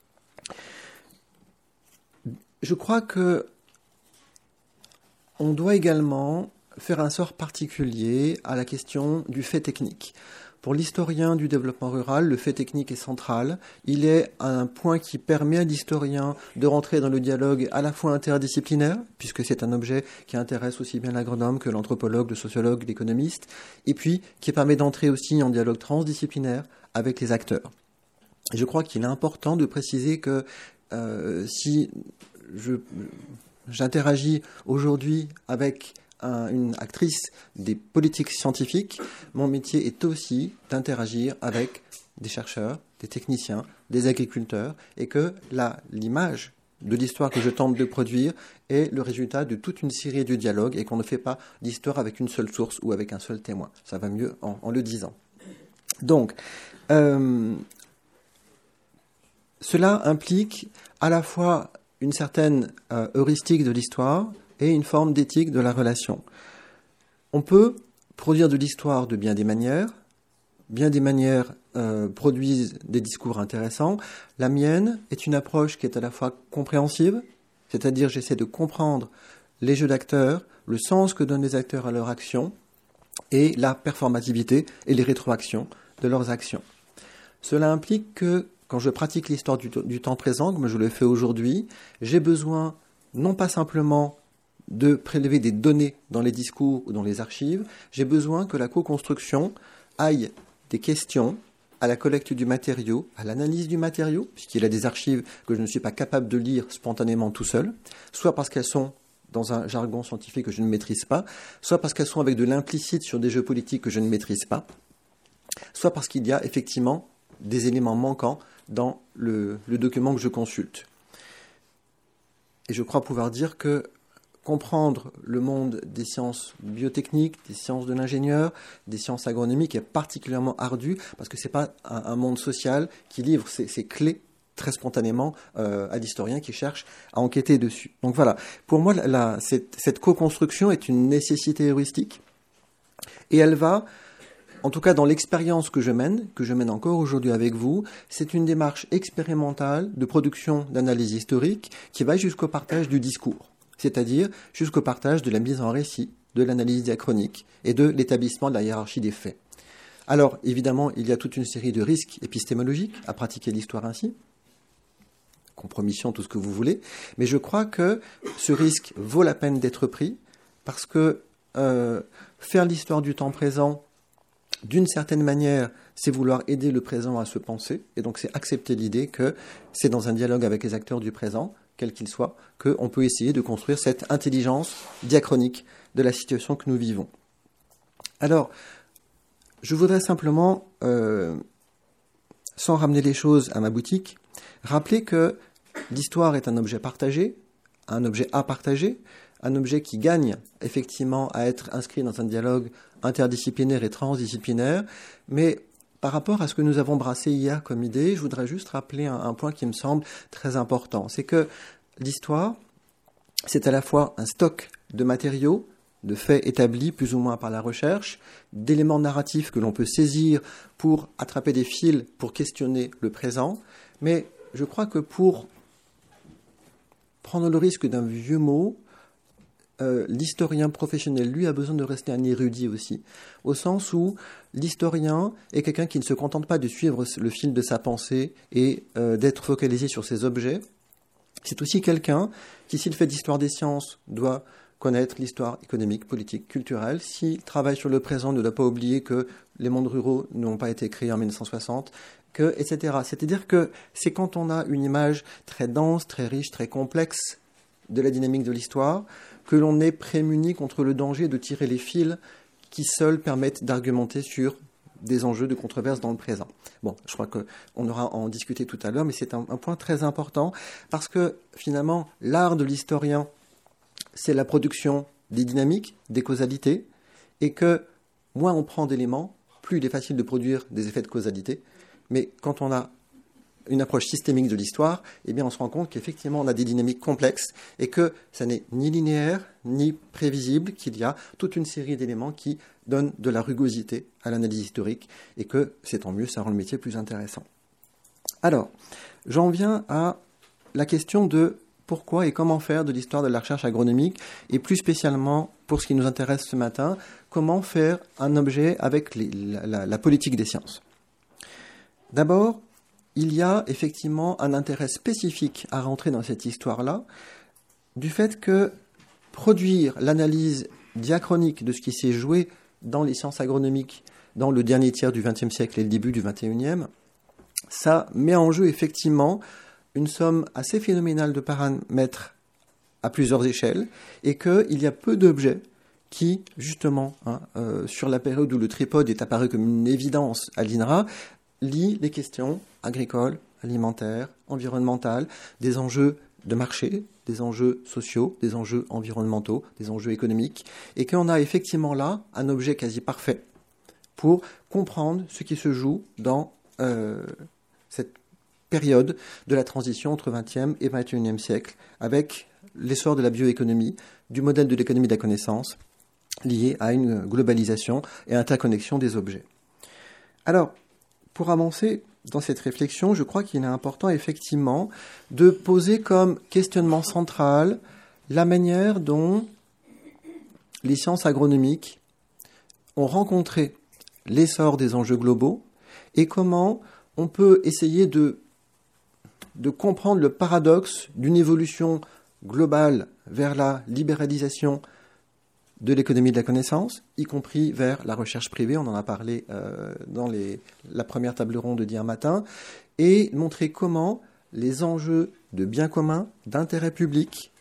B: Je crois que on doit également faire un sort particulier à la question du fait technique. Pour l'historien du développement rural, le fait technique est central. Il est un point qui permet à l'historien de rentrer dans le dialogue à la fois interdisciplinaire, puisque c'est un objet qui intéresse aussi bien l'agronome que l'anthropologue, le sociologue, l'économiste, et puis qui permet d'entrer aussi en dialogue transdisciplinaire avec les acteurs. Et je crois qu'il est important de préciser que euh, si je, j'interagis aujourd'hui avec Un, une actrice des politiques scientifiques, mon métier est aussi d'interagir avec des chercheurs, des techniciens, des agriculteurs, et que la, l'image de l'histoire que je tente de produire est le résultat de toute une série de dialogues et qu'on ne fait pas d'histoire avec une seule source ou avec un seul témoin. Ça va mieux en, en le disant. Donc, euh, cela implique à la fois une certaine euh, heuristique de l'histoire et une forme d'éthique de la relation. On peut produire de l'histoire de bien des manières. Bien des manières euh, produisent des discours intéressants. La mienne est une approche qui est à la fois compréhensive, c'est-à-dire j'essaie de comprendre les jeux d'acteurs, le sens que donnent les acteurs à leur action, et la performativité et les rétroactions de leurs actions. Cela implique que, quand je pratique l'histoire du, du temps présent, comme je le fais aujourd'hui, j'ai besoin non pas simplement de prélever des données dans les discours ou dans les archives, j'ai besoin que la co-construction aille des questions à la collecte du matériau, à l'analyse du matériau, puisqu'il y a des archives que je ne suis pas capable de lire spontanément tout seul, soit parce qu'elles sont dans un jargon scientifique que je ne maîtrise pas, soit parce qu'elles sont avec de l'implicite sur des jeux politiques que je ne maîtrise pas, soit parce qu'il y a effectivement des éléments manquants dans le, le document que je consulte. Et je crois pouvoir dire que comprendre le monde des sciences biotechniques, des sciences de l'ingénieur, des sciences agronomiques est particulièrement ardu parce que ce n'est pas un, un monde social qui livre ses, ses clés très spontanément euh, à l'historien qui cherche à enquêter dessus. Donc voilà, pour moi, la, cette, cette co-construction est une nécessité heuristique et elle va en tout cas dans l'expérience que je mène, que je mène encore aujourd'hui avec vous, c'est une démarche expérimentale de production d'analyse historique qui va jusqu'au partage du discours, c'est-à-dire jusqu'au partage de la mise en récit, de l'analyse diachronique et de l'établissement de la hiérarchie des faits. Alors, évidemment, il y a toute une série de risques épistémologiques à pratiquer l'histoire ainsi, compromission, tout ce que vous voulez, mais je crois que ce risque vaut la peine d'être pris parce que euh, faire l'histoire du temps présent, d'une certaine manière, c'est vouloir aider le présent à se penser, et donc c'est accepter l'idée que c'est dans un dialogue avec les acteurs du présent, quels qu'ils soient, qu'on peut essayer de construire cette intelligence diachronique de la situation que nous vivons. Alors, je voudrais simplement, euh, sans ramener les choses à ma boutique, rappeler que l'histoire est un objet partagé, un objet à partager, un objet qui gagne effectivement à être inscrit dans un dialogue interdisciplinaire et transdisciplinaire, mais par rapport à ce que nous avons brassé hier comme idée, je voudrais juste rappeler un, un point qui me semble très important, c'est que l'histoire, c'est à la fois un stock de matériaux, de faits établis plus ou moins par la recherche, d'éléments narratifs que l'on peut saisir pour attraper des fils, pour questionner le présent, mais je crois que pour prendre le risque d'un vieux mot, euh, l'historien professionnel, lui, a besoin de rester un érudit aussi, au sens où l'historien est quelqu'un qui ne se contente pas de suivre le fil de sa pensée et euh, d'être focalisé sur ses objets. C'est aussi quelqu'un qui, s'il fait d'histoire des sciences, doit connaître l'histoire économique, politique, culturelle. S'il travaille sur le présent, ne doit pas oublier que les mondes ruraux n'ont pas été créés en mille neuf cent soixante, que, et cetera. C'est-à-dire que c'est quand on a une image très dense, très riche, très complexe de la dynamique de l'histoire, que l'on est prémuni contre le danger de tirer les fils qui seuls permettent d'argumenter sur des enjeux de controverse dans le présent. Bon, je crois qu'on aura à en discuter tout à l'heure, mais c'est un, un point très important, parce que finalement, l'art de l'historien, c'est la production des dynamiques, des causalités, et que moins on prend d'éléments, plus il est facile de produire des effets de causalité. Mais quand on a une approche systémique de l'histoire, eh bien on se rend compte qu'effectivement on a des dynamiques complexes et que ça n'est ni linéaire ni prévisible, qu'il y a toute une série d'éléments qui donnent de la rugosité à l'analyse historique et que c'est tant mieux, ça rend le métier plus intéressant. Alors, j'en viens à la question de pourquoi et comment faire de l'histoire de la recherche agronomique, et plus spécialement, pour ce qui nous intéresse ce matin, comment faire un objet avec les, la, la, la politique des sciences. D'abord, il y a effectivement un intérêt spécifique à rentrer dans cette histoire-là, du fait que produire l'analyse diachronique de ce qui s'est joué dans les sciences agronomiques dans le dernier tiers du vingtième siècle et le début du vingt et unième, ça met en jeu effectivement une somme assez phénoménale de paramètres à plusieurs échelles, et qu'il y a peu d'objets qui, justement, hein, euh, sur la période où le tripode est apparu comme une évidence à l'I N R A, lient les questions agricoles, alimentaires, environnementales, des enjeux de marché, des enjeux sociaux, des enjeux environnementaux, des enjeux économiques, et qu'on a effectivement là un objet quasi parfait pour comprendre ce qui se joue dans euh, cette période de la transition entre vingtième et vingt et unième siècle, avec l'essor de la bioéconomie, du modèle de l'économie de la connaissance, lié à une globalisation et interconnexion des objets. Alors, pour avancer dans cette réflexion, je crois qu'il est important effectivement de poser comme questionnement central la manière dont les sciences agronomiques ont rencontré l'essor des enjeux globaux et comment on peut essayer de de comprendre le paradoxe d'une évolution globale vers la libéralisation de l'économie de la connaissance, y compris vers la recherche privée, on en a parlé euh, dans les, la première table ronde d'hier matin, et montrer comment les enjeux de biens communs, d'intérêt public,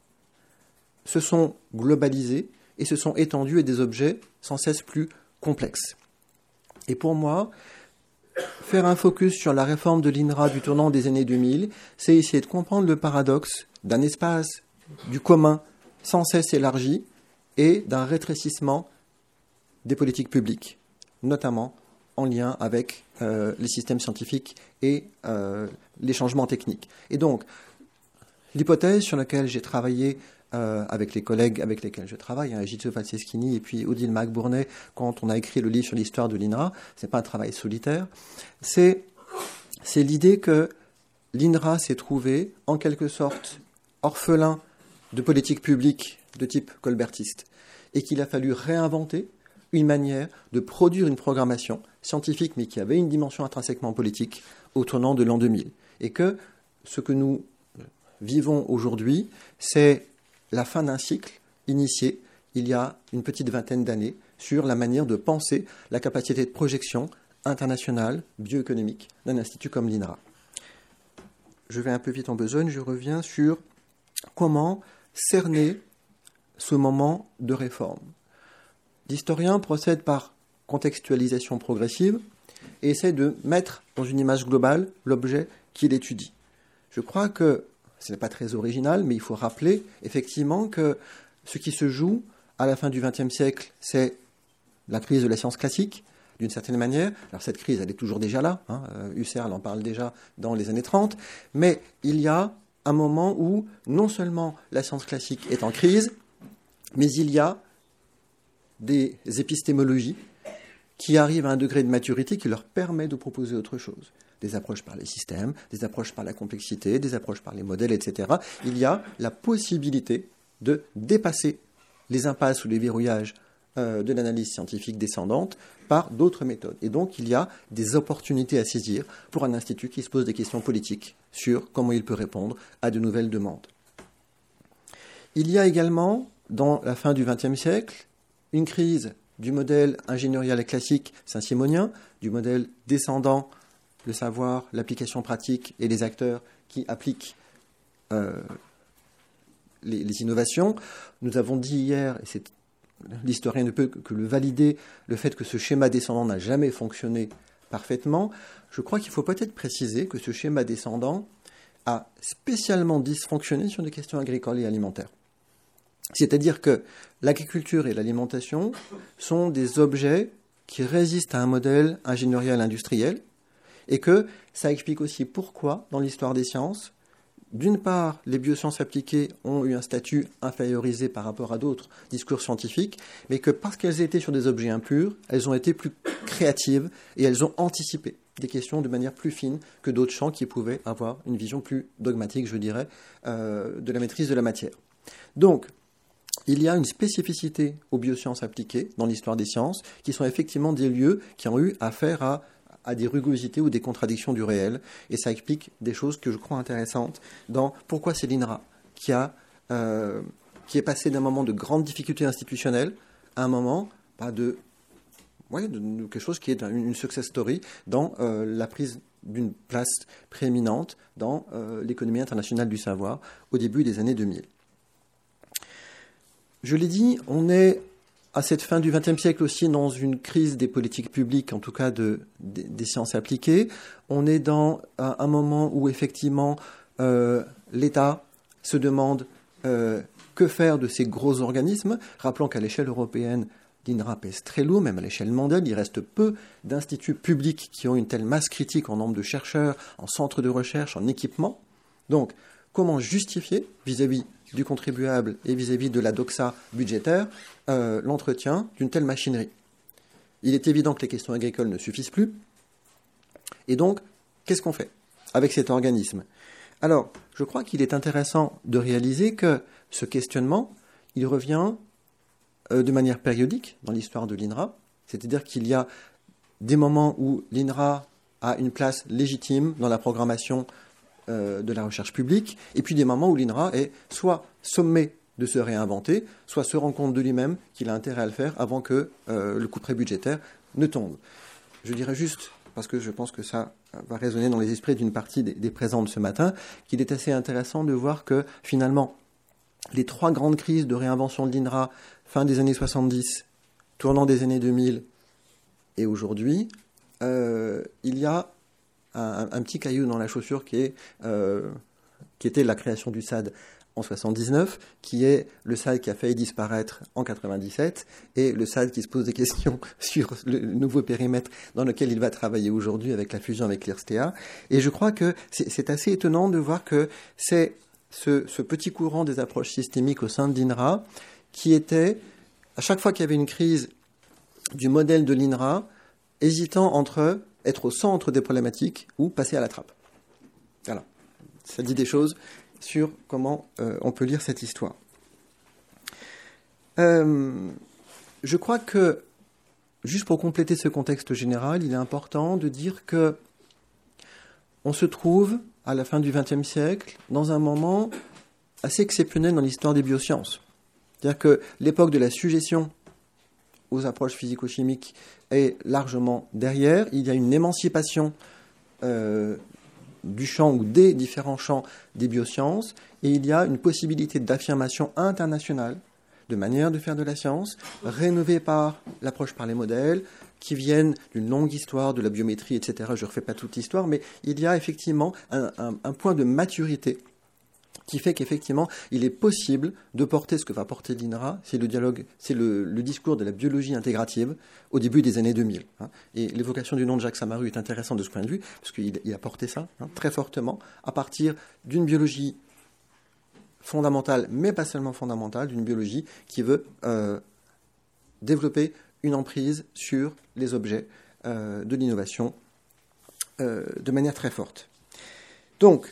B: se sont globalisés et se sont étendus à des objets sans cesse plus complexes. Et pour moi, faire un focus sur la réforme de l'I N R A du tournant des années deux mille, c'est essayer de comprendre le paradoxe d'un espace du commun sans cesse élargi et d'un rétrécissement des politiques publiques, notamment en lien avec euh, les systèmes scientifiques et euh, les changements techniques. Et donc, l'hypothèse sur laquelle j'ai travaillé euh, avec les collègues avec lesquels je travaille, hein, Gitzo Falseschini et puis Odile Macbournay, quand on a écrit le livre sur l'histoire de l'INRA. Ce n'est pas un travail solitaire. C'est, c'est l'idée que l'INRA s'est trouvé, en quelque sorte, orphelin de politique publique de type colbertiste, et qu'il a fallu réinventer une manière de produire une programmation scientifique, mais qui avait une dimension intrinsèquement politique, au tournant de l'an deux mille. Et que ce que nous vivons aujourd'hui, c'est la fin d'un cycle initié il y a une petite vingtaine d'années sur la manière de penser la capacité de projection internationale, bioéconomique, d'un institut comme l'INRA. Je vais un peu vite en besogne, je reviens sur comment cerner ce moment de réforme. L'historien procède par contextualisation progressive et essaie de mettre dans une image globale l'objet qu'il étudie. Je crois que ce n'est pas très original, mais il faut rappeler effectivement que ce qui se joue à la fin du vingtième siècle, c'est la crise de la science classique, d'une certaine manière. Alors cette crise, elle est toujours déjà là, hein. Husserl en parle déjà dans les années trente, mais il y a un moment où non seulement la science classique est en crise, mais il y a des épistémologies qui arrivent à un degré de maturité qui leur permet de proposer autre chose. Des approches par les systèmes, des approches par la complexité, des approches par les modèles, et cetera. Il y a la possibilité de dépasser les impasses ou les verrouillages euh, de l'analyse scientifique descendante par d'autres méthodes. Et donc, il y a des opportunités à saisir pour un institut qui se pose des questions politiques sur comment il peut répondre à de nouvelles demandes. Il y a également, dans la fin du vingtième siècle, une crise du modèle ingénierial classique saint-simonien, du modèle descendant, le savoir, l'application pratique et les acteurs qui appliquent euh, les, les innovations. Nous avons dit hier, et c'est, l'historien ne peut que le valider, le fait que ce schéma descendant n'a jamais fonctionné parfaitement. Je crois qu'il faut peut-être préciser que ce schéma descendant a spécialement dysfonctionné sur des questions agricoles et alimentaires. C'est-à-dire que l'agriculture et l'alimentation sont des objets qui résistent à un modèle ingénierial industriel et que ça explique aussi pourquoi, dans l'histoire des sciences, d'une part, les biosciences appliquées ont eu un statut infériorisé par rapport à d'autres discours scientifiques, mais que parce qu'elles étaient sur des objets impurs, elles ont été plus créatives et elles ont anticipé des questions de manière plus fine que d'autres champs qui pouvaient avoir une vision plus dogmatique, je dirais, euh, de la maîtrise de la matière. Donc, il y a une spécificité aux biosciences appliquées dans l'histoire des sciences qui sont effectivement des lieux qui ont eu affaire à, à des rugosités ou des contradictions du réel. Et ça explique des choses que je crois intéressantes dans pourquoi c'est l'INRA qui, a, euh, qui est passé d'un moment de grande difficulté institutionnelle à un moment bah, de, ouais, de, de quelque chose qui est une, une success story dans euh, la prise d'une place prééminente dans euh, l'économie internationale du savoir au début des années deux mille. Je l'ai dit, on est à cette fin du vingtième siècle aussi dans une crise des politiques publiques, en tout cas de, des, des sciences appliquées. On est dans un, un moment où effectivement euh, l'État se demande euh, que faire de ces gros organismes. Rappelons qu'à l'échelle européenne, l'INRA pèse très lourd, même à l'échelle mondiale. Il reste peu d'instituts publics qui ont une telle masse critique en nombre de chercheurs, en centres de recherche, en équipement. Donc, comment justifier vis-à-vis du contribuable et vis-à-vis de la doxa budgétaire euh, l'entretien d'une telle machinerie? Il est évident que les questions agricoles ne suffisent plus. Et donc, qu'est-ce qu'on fait avec cet organisme? Alors, je crois qu'il est intéressant de réaliser que ce questionnement, il revient euh, de manière périodique dans l'histoire de l'INRA. C'est-à-dire qu'il y a des moments où l'INRA a une place légitime dans la programmation de la recherche publique, et puis des moments où l'INRA est soit sommé de se réinventer, soit se rend compte de lui-même qu'il a intérêt à le faire avant que euh, le couperet budgétaire ne tombe. Je dirais juste, parce que je pense que ça va résonner dans les esprits d'une partie des, des présents de ce matin, qu'il est assez intéressant de voir que finalement, les trois grandes crises de réinvention de l'INRA, fin des années soixante-dix, tournant des années deux mille, et aujourd'hui, euh, il y a Un, un petit caillou dans la chaussure qui, est, euh, qui était la création du S A D en soixante-dix-neuf, qui est le S A D qui a failli disparaître en quatre-vingt-dix-sept, et le S A D qui se pose des questions sur le nouveau périmètre dans lequel il va travailler aujourd'hui avec la fusion avec l'I R S T A. Et je crois que c'est, c'est assez étonnant de voir que c'est ce, ce petit courant des approches systémiques au sein de l'INRA qui était, à chaque fois qu'il y avait une crise du modèle de l'INRA, hésitant entre être au centre des problématiques ou passer à la trappe. Voilà. Ça dit des choses sur comment euh, on peut lire cette histoire. Euh, je crois que, juste pour compléter ce contexte général, il est important de dire que on se trouve, à la fin du vingtième siècle, dans un moment assez exceptionnel dans l'histoire des biosciences. C'est-à-dire que l'époque de la sujétion aux approches physico-chimiques est largement derrière. Il y a une émancipation euh, du champ ou des différents champs des biosciences, et il y a une possibilité d'affirmation internationale de manière de faire de la science, rénovée par l'approche par les modèles, qui viennent d'une longue histoire de la biométrie, et cetera. Je ne refais pas toute l'histoire, mais il y a effectivement un, un, un point de maturité qui fait qu'effectivement, il est possible de porter ce que va porter l'INRA, c'est le dialogue, c'est le, le discours de la biologie intégrative au début des années deux mille. Hein. Et l'évocation du nom de Jacques Samaru est intéressante de ce point de vue, parce qu'il il a porté ça hein, très fortement, à partir d'une biologie fondamentale, mais pas seulement fondamentale, d'une biologie qui veut euh, développer une emprise sur les objets euh, de l'innovation euh, de manière très forte. Donc,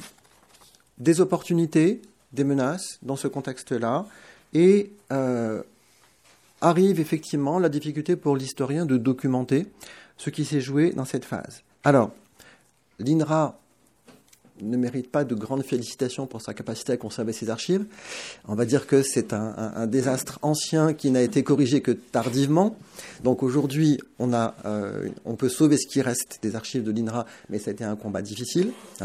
B: des opportunités, des menaces dans ce contexte-là, et euh, arrive effectivement la difficulté pour l'historien de documenter ce qui s'est joué dans cette phase. Alors, l'INRA ne mérite pas de grandes félicitations pour sa capacité à conserver ses archives. On va dire que c'est un, un, un désastre ancien qui n'a été corrigé que tardivement. Donc aujourd'hui, on, a, euh, on peut sauver ce qui reste des archives de l'INRA, mais ça a été un combat difficile. Hein.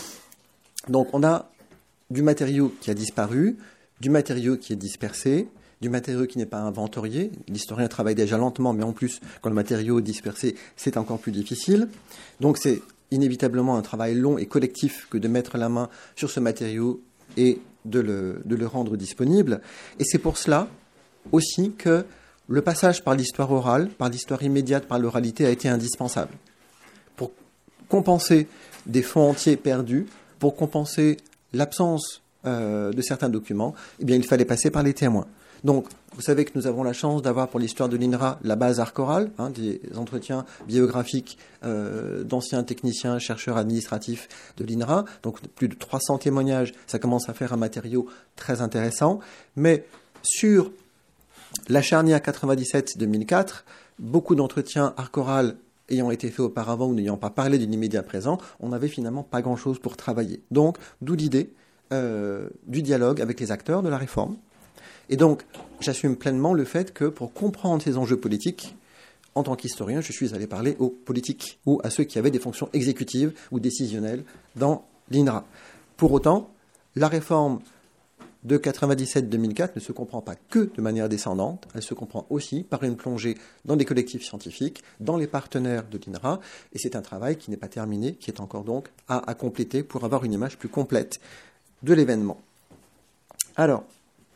B: Donc on a du matériau qui a disparu, du matériau qui est dispersé, du matériau qui n'est pas inventorié. L'historien travaille déjà lentement, mais en plus, quand le matériau est dispersé, c'est encore plus difficile. Donc c'est inévitablement un travail long et collectif que de mettre la main sur ce matériau et de le, de le rendre disponible. Et c'est pour cela aussi que le passage par l'histoire orale, par l'histoire immédiate, par l'oralité a été indispensable. Pour compenser des fonds entiers perdus, pour compenser l'absence euh, de certains documents, eh bien, il fallait passer par les témoins. Donc, vous savez que nous avons la chance d'avoir pour l'histoire de l'INRA la base archorale, hein, des entretiens biographiques euh, d'anciens techniciens, chercheurs administratifs de l'INRA. Donc, plus de trois cents témoignages, ça commence à faire un matériau très intéressant. Mais sur la charnière quatre-vingt-dix-sept deux mille quatre, beaucoup d'entretiens archorales ayant été faits auparavant ou n'ayant pas parlé d'une immédiat présent, on n'avait finalement pas grand-chose pour travailler. Donc, d'où l'idée euh, du dialogue avec les acteurs de la réforme. Et donc, j'assume pleinement le fait que pour comprendre ces enjeux politiques, en tant qu'historien, je suis allé parler aux politiques ou à ceux qui avaient des fonctions exécutives ou décisionnelles dans l'INRA. Pour autant, la réforme de quatre-vingt-dix-sept deux mille quatre ne se comprend pas que de manière descendante, elle se comprend aussi par une plongée dans les collectifs scientifiques, dans les partenaires de l'INRA, et c'est un travail qui n'est pas terminé, qui est encore donc à, à compléter pour avoir une image plus complète de l'événement. Alors,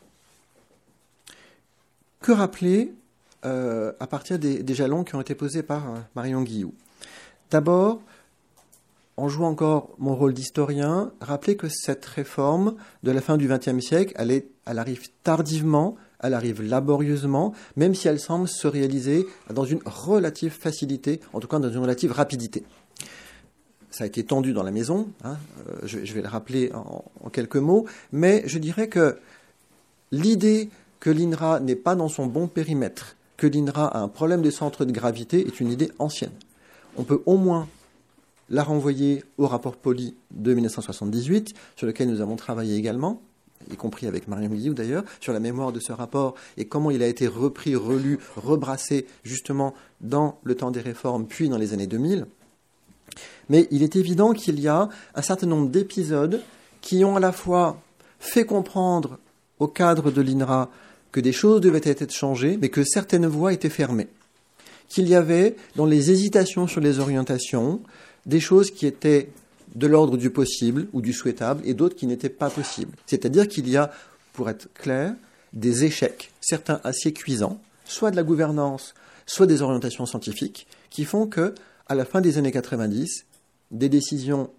B: que rappeler euh, à partir des, des jalons qui ont été posés par euh, Marion Guilloux? D'abord, en jouant encore mon rôle d'historien, rappeler que cette réforme de la fin du vingtième siècle, elle, est, elle arrive tardivement, elle arrive laborieusement, même si elle semble se réaliser dans une relative facilité, en tout cas dans une relative rapidité. Ça a été tendu dans la maison, hein, euh, je, je vais le rappeler en, en quelques mots, mais je dirais que l'idée que l'INRA n'est pas dans son bon périmètre, que l'INRA a un problème de centre de gravité est une idée ancienne. On peut au moins la renvoyer au rapport Poli de mille neuf cent soixante-dix-huit, sur lequel nous avons travaillé également, y compris avec Marion Guilloux d'ailleurs, sur la mémoire de ce rapport et comment il a été repris, relu, rebrassé justement dans le temps des réformes, puis dans les années deux mille. Mais il est évident qu'il y a un certain nombre d'épisodes qui ont à la fois fait comprendre au cadre de l'INRA que des choses devaient être changées, mais que certaines voies étaient fermées. Qu'il y avait, dans les hésitations sur les orientations, des choses qui étaient de l'ordre du possible ou du souhaitable, et d'autres qui n'étaient pas possibles. C'est-à-dire qu'il y a, pour être clair, des échecs, certains assez cuisants, soit de la gouvernance, soit des orientations scientifiques, qui font que, à la fin des années quatre-vingt-dix, des décisions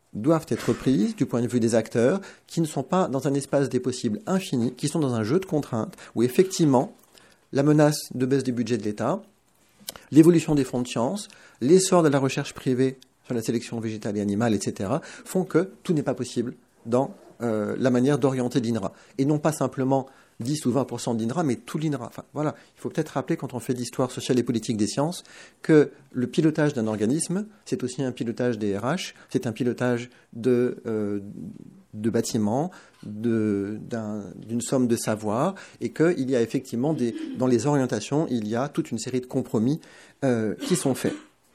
B: doivent être prises du point de vue des acteurs qui ne sont pas dans un espace des possibles infini, qui sont dans un jeu de contraintes où effectivement la menace de baisse du budget de l'État, l'évolution des fonds de sciences, l'essor de la recherche privée sur la sélection végétale et animale, et cetera, font que tout n'est pas possible dans euh, la manière d'orienter l'I N R A. Et non pas simplement dix ou vingt pour cent de l'I N R A, mais tout l'I N R A. Enfin, voilà. Il faut peut-être rappeler, quand on fait l'histoire sociale et politique des sciences, que le pilotage d'un organisme, c'est aussi un pilotage des R H, c'est un pilotage de, euh, de bâtiments, de, d'un, d'une somme de savoir, et qu'il y a effectivement, des, dans les orientations, il y a toute une série de compromis euh, qui sont faits.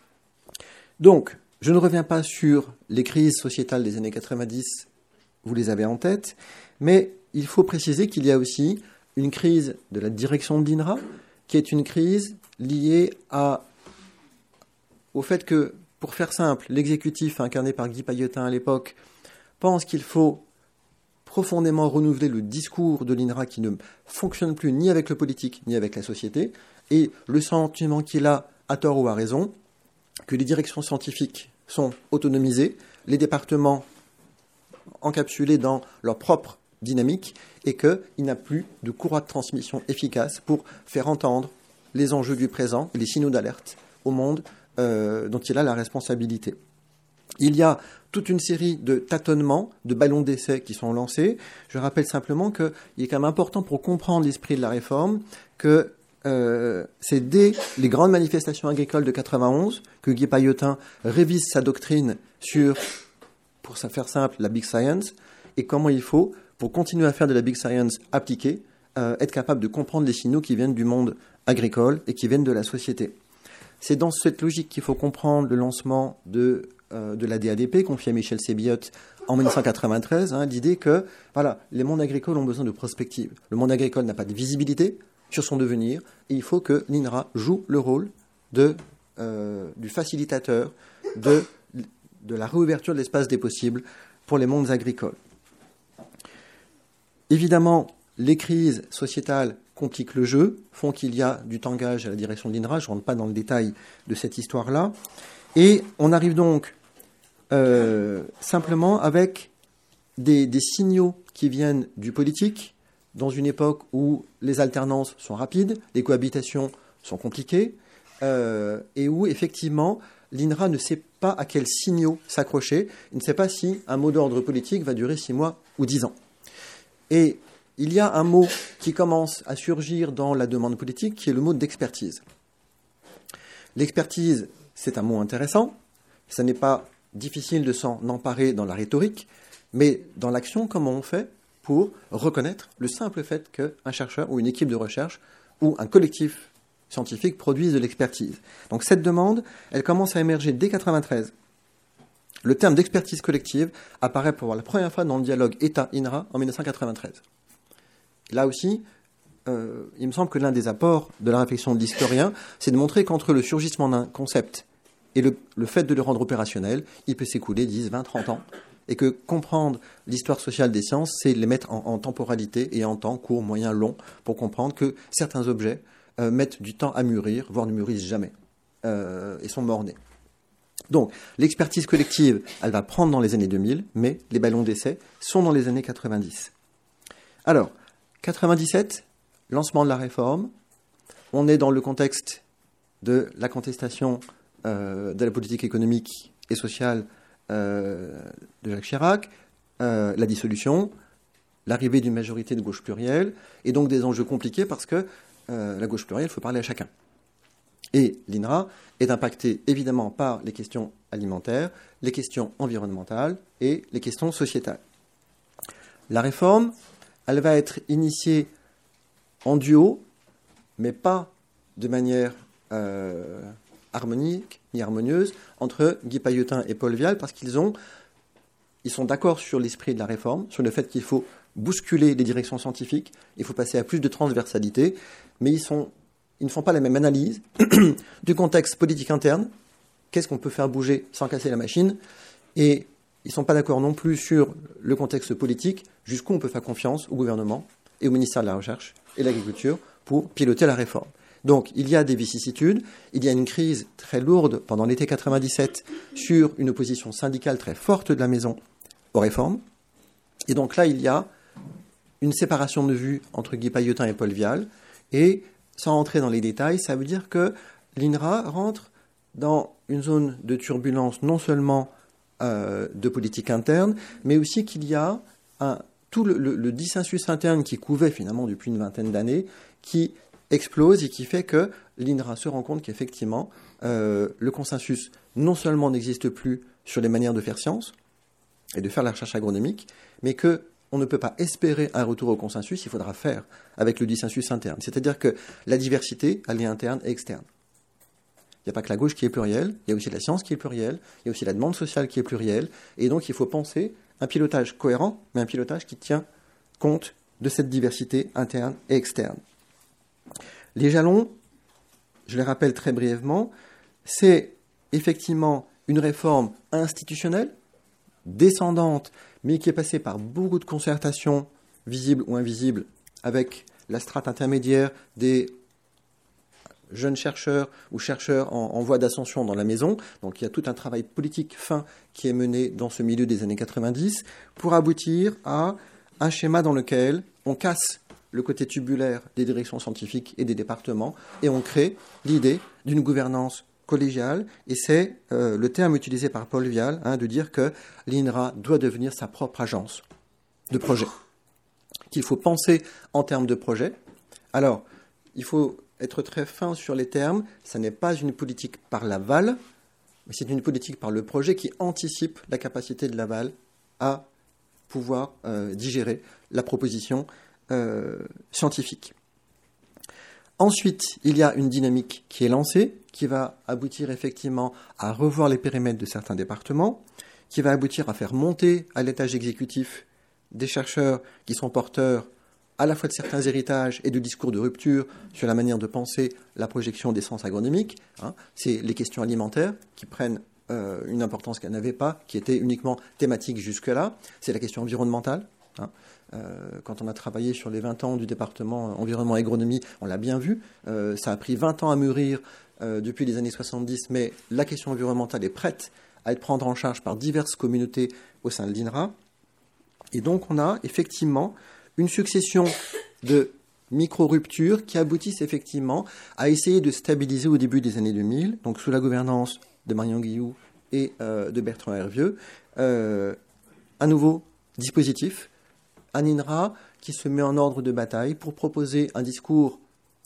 B: Donc, je ne reviens pas sur les crises sociétales des années quatre-vingt-dix, vous les avez en tête, mais il faut préciser qu'il y a aussi une crise de la direction de l'I N R A, qui est une crise liée à, au fait que, pour faire simple, l'exécutif incarné par Guy Pailletin à l'époque pense qu'il faut profondément renouveler le discours de l'I N R A qui ne fonctionne plus ni avec le politique ni avec la société, et le sentiment qu'il a, à tort ou à raison, que les directions scientifiques sont autonomisées, les départements encapsulés dans leur propre dynamique, et qu'il n'a plus de courroie de transmission efficace pour faire entendre les enjeux du présent et les signaux d'alerte au monde euh, dont il a la responsabilité. Il y a toute une série de tâtonnements, de ballons d'essai qui sont lancés. Je rappelle simplement qu'il est quand même important pour comprendre l'esprit de la réforme que euh, c'est dès les grandes manifestations agricoles de quatre-vingt-onze que Guy Pailletin révise sa doctrine sur, pour ça faire simple, la Big Science, et comment il faut, pour continuer à faire de la Big Science appliquée, euh, être capable de comprendre les signaux qui viennent du monde agricole et qui viennent de la société. C'est dans cette logique qu'il faut comprendre le lancement de, euh, de la D A D P confié à Michel Sébillot en dix-neuf cent quatre-vingt-treize, hein, l'idée que voilà, les mondes agricoles ont besoin de prospective. Le monde agricole n'a pas de visibilité sur son devenir, et il faut que l'I N R A joue le rôle de, euh, du facilitateur de, de la réouverture de l'espace des possibles pour les mondes agricoles. Évidemment, les crises sociétales compliquent le jeu, font qu'il y a du tangage à la direction de l'I N R A. Je ne rentre pas dans le détail de cette histoire-là. Et on arrive donc euh, simplement avec des, des signaux qui viennent du politique, dans une époque où les alternances sont rapides, les cohabitations sont compliquées, euh, et où effectivement l'I N R A ne sait pas à quels signaux s'accrocher. Il ne sait pas si un mot d'ordre politique va durer six mois ou dix ans. Et il y a un mot qui commence à surgir dans la demande politique, qui est le mot d'expertise. L'expertise, c'est un mot intéressant. Ça n'est pas difficile de s'en emparer dans la rhétorique, mais dans l'action, comment on fait pour reconnaître le simple fait qu'un chercheur ou une équipe de recherche ou un collectif scientifique produisent de l'expertise. Donc cette demande, elle commence à émerger dès quatre-vingt-treize. Le terme d'expertise collective apparaît pour la première fois dans le dialogue État-I N R A en dix-neuf cent quatre-vingt-treize. Là aussi, euh, il me semble que l'un des apports de la réflexion de l'historien, c'est de montrer qu'entre le surgissement d'un concept et le, le fait de le rendre opérationnel, il peut s'écouler dix, vingt, trente ans, et que comprendre l'histoire sociale des sciences, c'est les mettre en, en temporalité et en temps court, moyen, long, pour comprendre que certains objets euh, mettent du temps à mûrir, voire ne mûrissent jamais, euh, et sont morts-nés. Donc, l'expertise collective, elle va prendre dans les années deux mille, mais les ballons d'essai sont dans les années quatre-vingt-dix. Alors, quatre-vingt-dix-sept, lancement de la réforme. On est dans le contexte de la contestation euh, de la politique économique et sociale euh, de Jacques Chirac, euh, la dissolution, l'arrivée d'une majorité de gauche plurielle, et donc des enjeux compliqués parce que euh, la gauche plurielle, il faut parler à chacun. Et l'I N R A est impacté évidemment par les questions alimentaires, les questions environnementales et les questions sociétales. La réforme, elle va être initiée en duo, mais pas de manière euh, harmonique ni harmonieuse, entre Guy Pailletin et Paul Vial, parce qu'ils ont, ils sont d'accord sur l'esprit de la réforme, sur le fait qu'il faut bousculer les directions scientifiques, il faut passer à plus de transversalité, mais ils sont Ils ne font pas la même analyse du contexte politique interne, qu'est-ce qu'on peut faire bouger sans casser la machine, et ils ne sont pas d'accord non plus sur le contexte politique, jusqu'où on peut faire confiance au gouvernement et au ministère de la Recherche et de l'Agriculture pour piloter la réforme. Donc, il y a des vicissitudes, il y a une crise très lourde pendant l'été quatre-vingt-dix-sept sur une opposition syndicale très forte de la maison aux réformes. Et donc là, il y a une séparation de vue entre Guy Paillotin et Paul Vial. Et sans rentrer dans les détails, ça veut dire que l'I N R A rentre dans une zone de turbulence non seulement euh, de politique interne, mais aussi qu'il y a un, tout le, le, le dissensus interne qui couvait finalement depuis une vingtaine d'années, qui explose et qui fait que l'I N R A se rend compte qu'effectivement, euh, le consensus non seulement n'existe plus sur les manières de faire science et de faire la recherche agronomique, mais qu'on ne peut pas espérer un retour au consensus, il faudra faire avec le dissensus interne. C'est-à-dire que la diversité, elle est interne et externe. Il n'y a pas que la gauche qui est plurielle, il y a aussi la science qui est plurielle, il y a aussi la demande sociale qui est plurielle, et donc il faut penser un pilotage cohérent, mais un pilotage qui tient compte de cette diversité interne et externe. Les jalons, je les rappelle très brièvement, c'est effectivement une réforme institutionnelle, descendante, mais qui est passée par beaucoup de concertations, visibles ou invisibles, avec la strate intermédiaire des jeunes chercheurs ou chercheurs en, en voie d'ascension dans la maison. Donc il y a tout un travail politique fin qui est mené dans ce milieu des années quatre-vingt-dix pour aboutir à un schéma dans lequel on casse le côté tubulaire des directions scientifiques et des départements et on crée l'idée d'une gouvernance collégiale. Et c'est euh, le terme utilisé par Paul Vial, hein, de dire que l'I N R A doit devenir sa propre agence de projet, qu'il faut penser en termes de projet. Alors, il faut être très fin sur les termes, ça n'est pas une politique par l'aval, mais c'est une politique par le projet qui anticipe la capacité de l'aval à pouvoir euh, digérer la proposition euh, scientifique. Ensuite, il y a une dynamique qui est lancée, qui va aboutir effectivement à revoir les périmètres de certains départements, qui va aboutir à faire monter à l'étage exécutif des chercheurs qui sont porteurs à la fois de certains héritages et de discours de rupture sur la manière de penser la projection des sciences agronomiques. Hein. C'est les questions alimentaires qui prennent euh, une importance qu'elles n'avaient pas, qui était uniquement thématique jusque-là. C'est la question environnementale. Hein. Euh, quand on a travaillé sur les vingt ans du département environnement et agronomie, on l'a bien vu. Euh, ça a pris vingt ans à mûrir euh, depuis les années soixante-dix, mais la question environnementale est prête à être prise en charge par diverses communautés au sein de l'I N R A. Et donc on a effectivement une succession de micro-ruptures qui aboutissent effectivement à essayer de stabiliser au début des années deux mille, donc sous la gouvernance de Marion Guilloux et euh, de Bertrand Hervieux, euh, un nouveau dispositif, un I N R A qui se met en ordre de bataille pour proposer un discours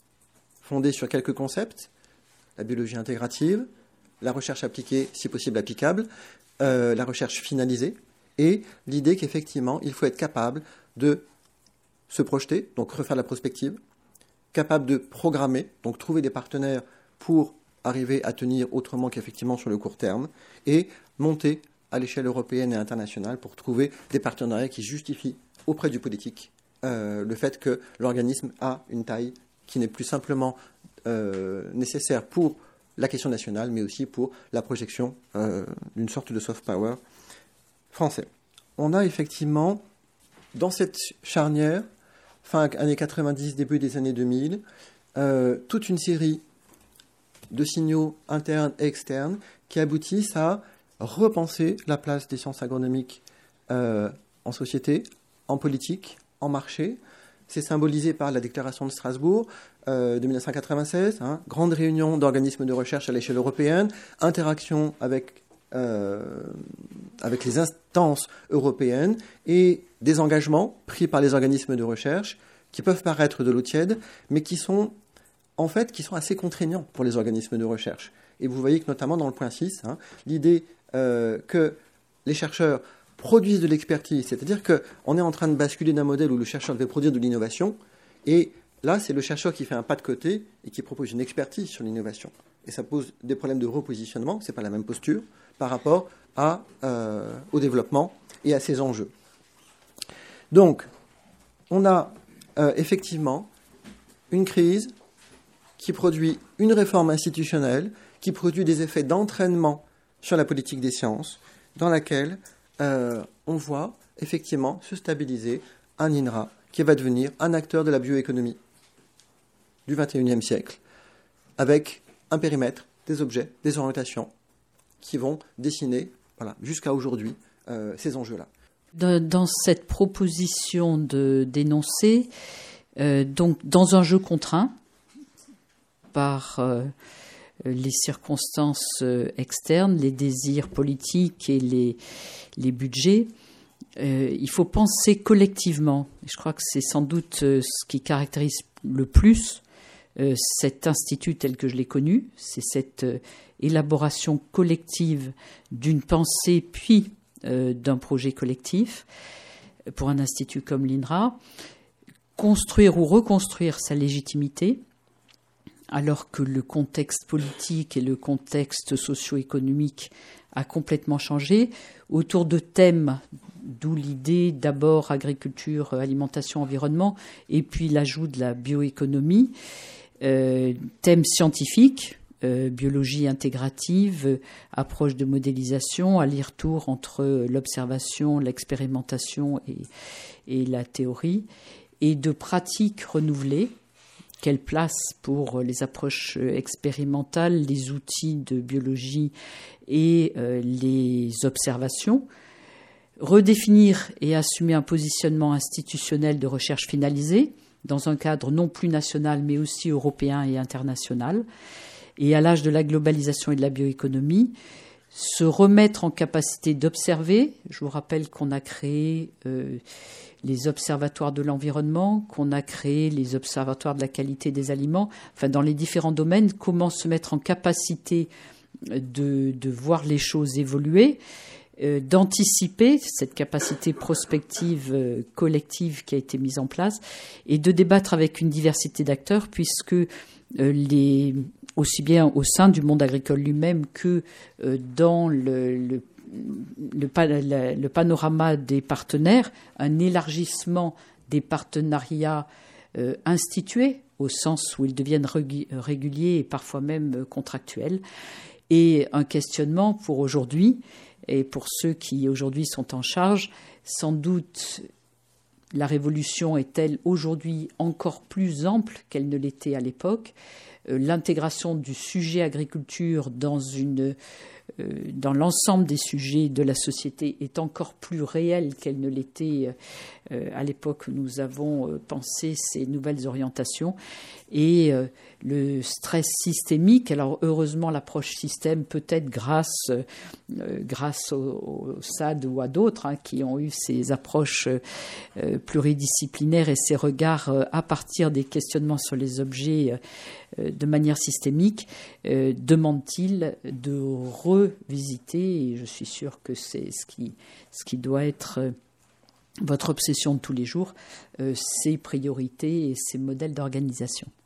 B: fondé sur quelques concepts, la biologie intégrative, la recherche appliquée, si possible applicable, euh, la recherche finalisée, et l'idée qu'effectivement, il faut être capable de se projeter, donc refaire la prospective, capable de programmer, donc trouver des partenaires pour arriver à tenir autrement qu'effectivement sur le court terme, et monter à l'échelle européenne et internationale pour trouver des partenariats qui justifient auprès du politique euh, le fait que l'organisme a une taille qui n'est plus simplement euh, nécessaire pour la question nationale, mais aussi pour la projection euh, d'une sorte de soft power français. On a effectivement, dans cette charnière, fin années quatre-vingt-dix, début des années deux mille, euh, toute une série de signaux internes et externes qui aboutissent à repenser la place des sciences agronomiques euh, en société, en politique, en marché. C'est symbolisé par la déclaration de Strasbourg euh, de mille neuf cent quatre-vingt-seize, hein, grande réunion d'organismes de recherche à l'échelle européenne, interaction avec, euh, avec les instances européennes et des engagements pris par les organismes de recherche qui peuvent paraître de l'eau tiède, mais qui sont en fait qui sont assez contraignants pour les organismes de recherche. Et vous voyez que notamment dans le point six, hein, l'idée euh, que les chercheurs produisent de l'expertise, c'est-à-dire qu'on est en train de basculer d'un modèle où le chercheur devait produire de l'innovation, et là c'est le chercheur qui fait un pas de côté et qui propose une expertise sur l'innovation. Et ça pose des problèmes de repositionnement, ce n'est pas la même posture, par rapport à, euh, au développement et à ses enjeux. Donc, on a euh, effectivement une crise qui produit une réforme institutionnelle, qui produit des effets d'entraînement sur la politique des sciences, dans laquelle euh, on voit effectivement se stabiliser un I N R A qui va devenir un acteur de la bioéconomie du vingt et unième siècle, avec un périmètre, des objets, des orientations qui vont dessiner, voilà, jusqu'à aujourd'hui, euh, ces enjeux-là.
A: Dans cette proposition de d'énoncer, euh, donc dans un jeu contraint par euh, les circonstances externes, les désirs politiques et les, les budgets, euh, il faut penser collectivement. Je crois que c'est sans doute ce qui caractérise le plus euh, cet institut tel que je l'ai connu, c'est cette euh, élaboration collective d'une pensée puis Euh, d'un projet collectif pour un institut comme l'I N R A, construire ou reconstruire sa légitimité, alors que le contexte politique et le contexte socio-économique a complètement changé, autour de thèmes, d'où l'idée d'abord agriculture, alimentation, environnement, et puis l'ajout de la bioéconomie, euh, thèmes scientifiques, Euh, biologie intégrative, euh, approche de modélisation, aller-retour entre l'observation, l'expérimentation et, et la théorie, et de pratiques renouvelées. Quelle place pour les approches expérimentales, les outils de biologie et euh, les observations. Redéfinir et assumer un positionnement institutionnel de recherche finalisé dans un cadre non plus national mais aussi européen et international. Et à l'âge de la globalisation et de la bioéconomie, se remettre en capacité d'observer. Je vous rappelle qu'on a créé euh, les observatoires de l'environnement, qu'on a créé les observatoires de la qualité des aliments. Enfin, dans les différents domaines, comment se mettre en capacité de, de voir les choses évoluer, euh, d'anticiper cette capacité prospective euh, collective qui a été mise en place, et de débattre avec une diversité d'acteurs, puisque euh, les... aussi bien au sein du monde agricole lui-même que euh, dans le, le, le, le panorama des partenaires, un élargissement des partenariats euh, institués, au sens où ils deviennent réguliers et parfois même contractuels, et un questionnement pour aujourd'hui, et pour ceux qui aujourd'hui sont en charge, sans doute la révolution est-elle aujourd'hui encore plus ample qu'elle ne l'était à l'époque. L'intégration du sujet agriculture dans, une, euh, dans l'ensemble des sujets de la société est encore plus réelle qu'elle ne l'était euh, à l'époque où nous avons euh, pensé ces nouvelles orientations. Et euh, le stress systémique, alors heureusement l'approche système, peut-être grâce, euh, grâce au, au S A D ou à d'autres hein, qui ont eu ces approches euh, pluridisciplinaires et ces regards euh, à partir des questionnements sur les objets euh, de manière systémique, euh, demande-t-il de revisiter, et je suis sûre que c'est ce qui, ce qui doit être euh, votre obsession de tous les jours, euh, ces priorités et ces modèles d'organisation.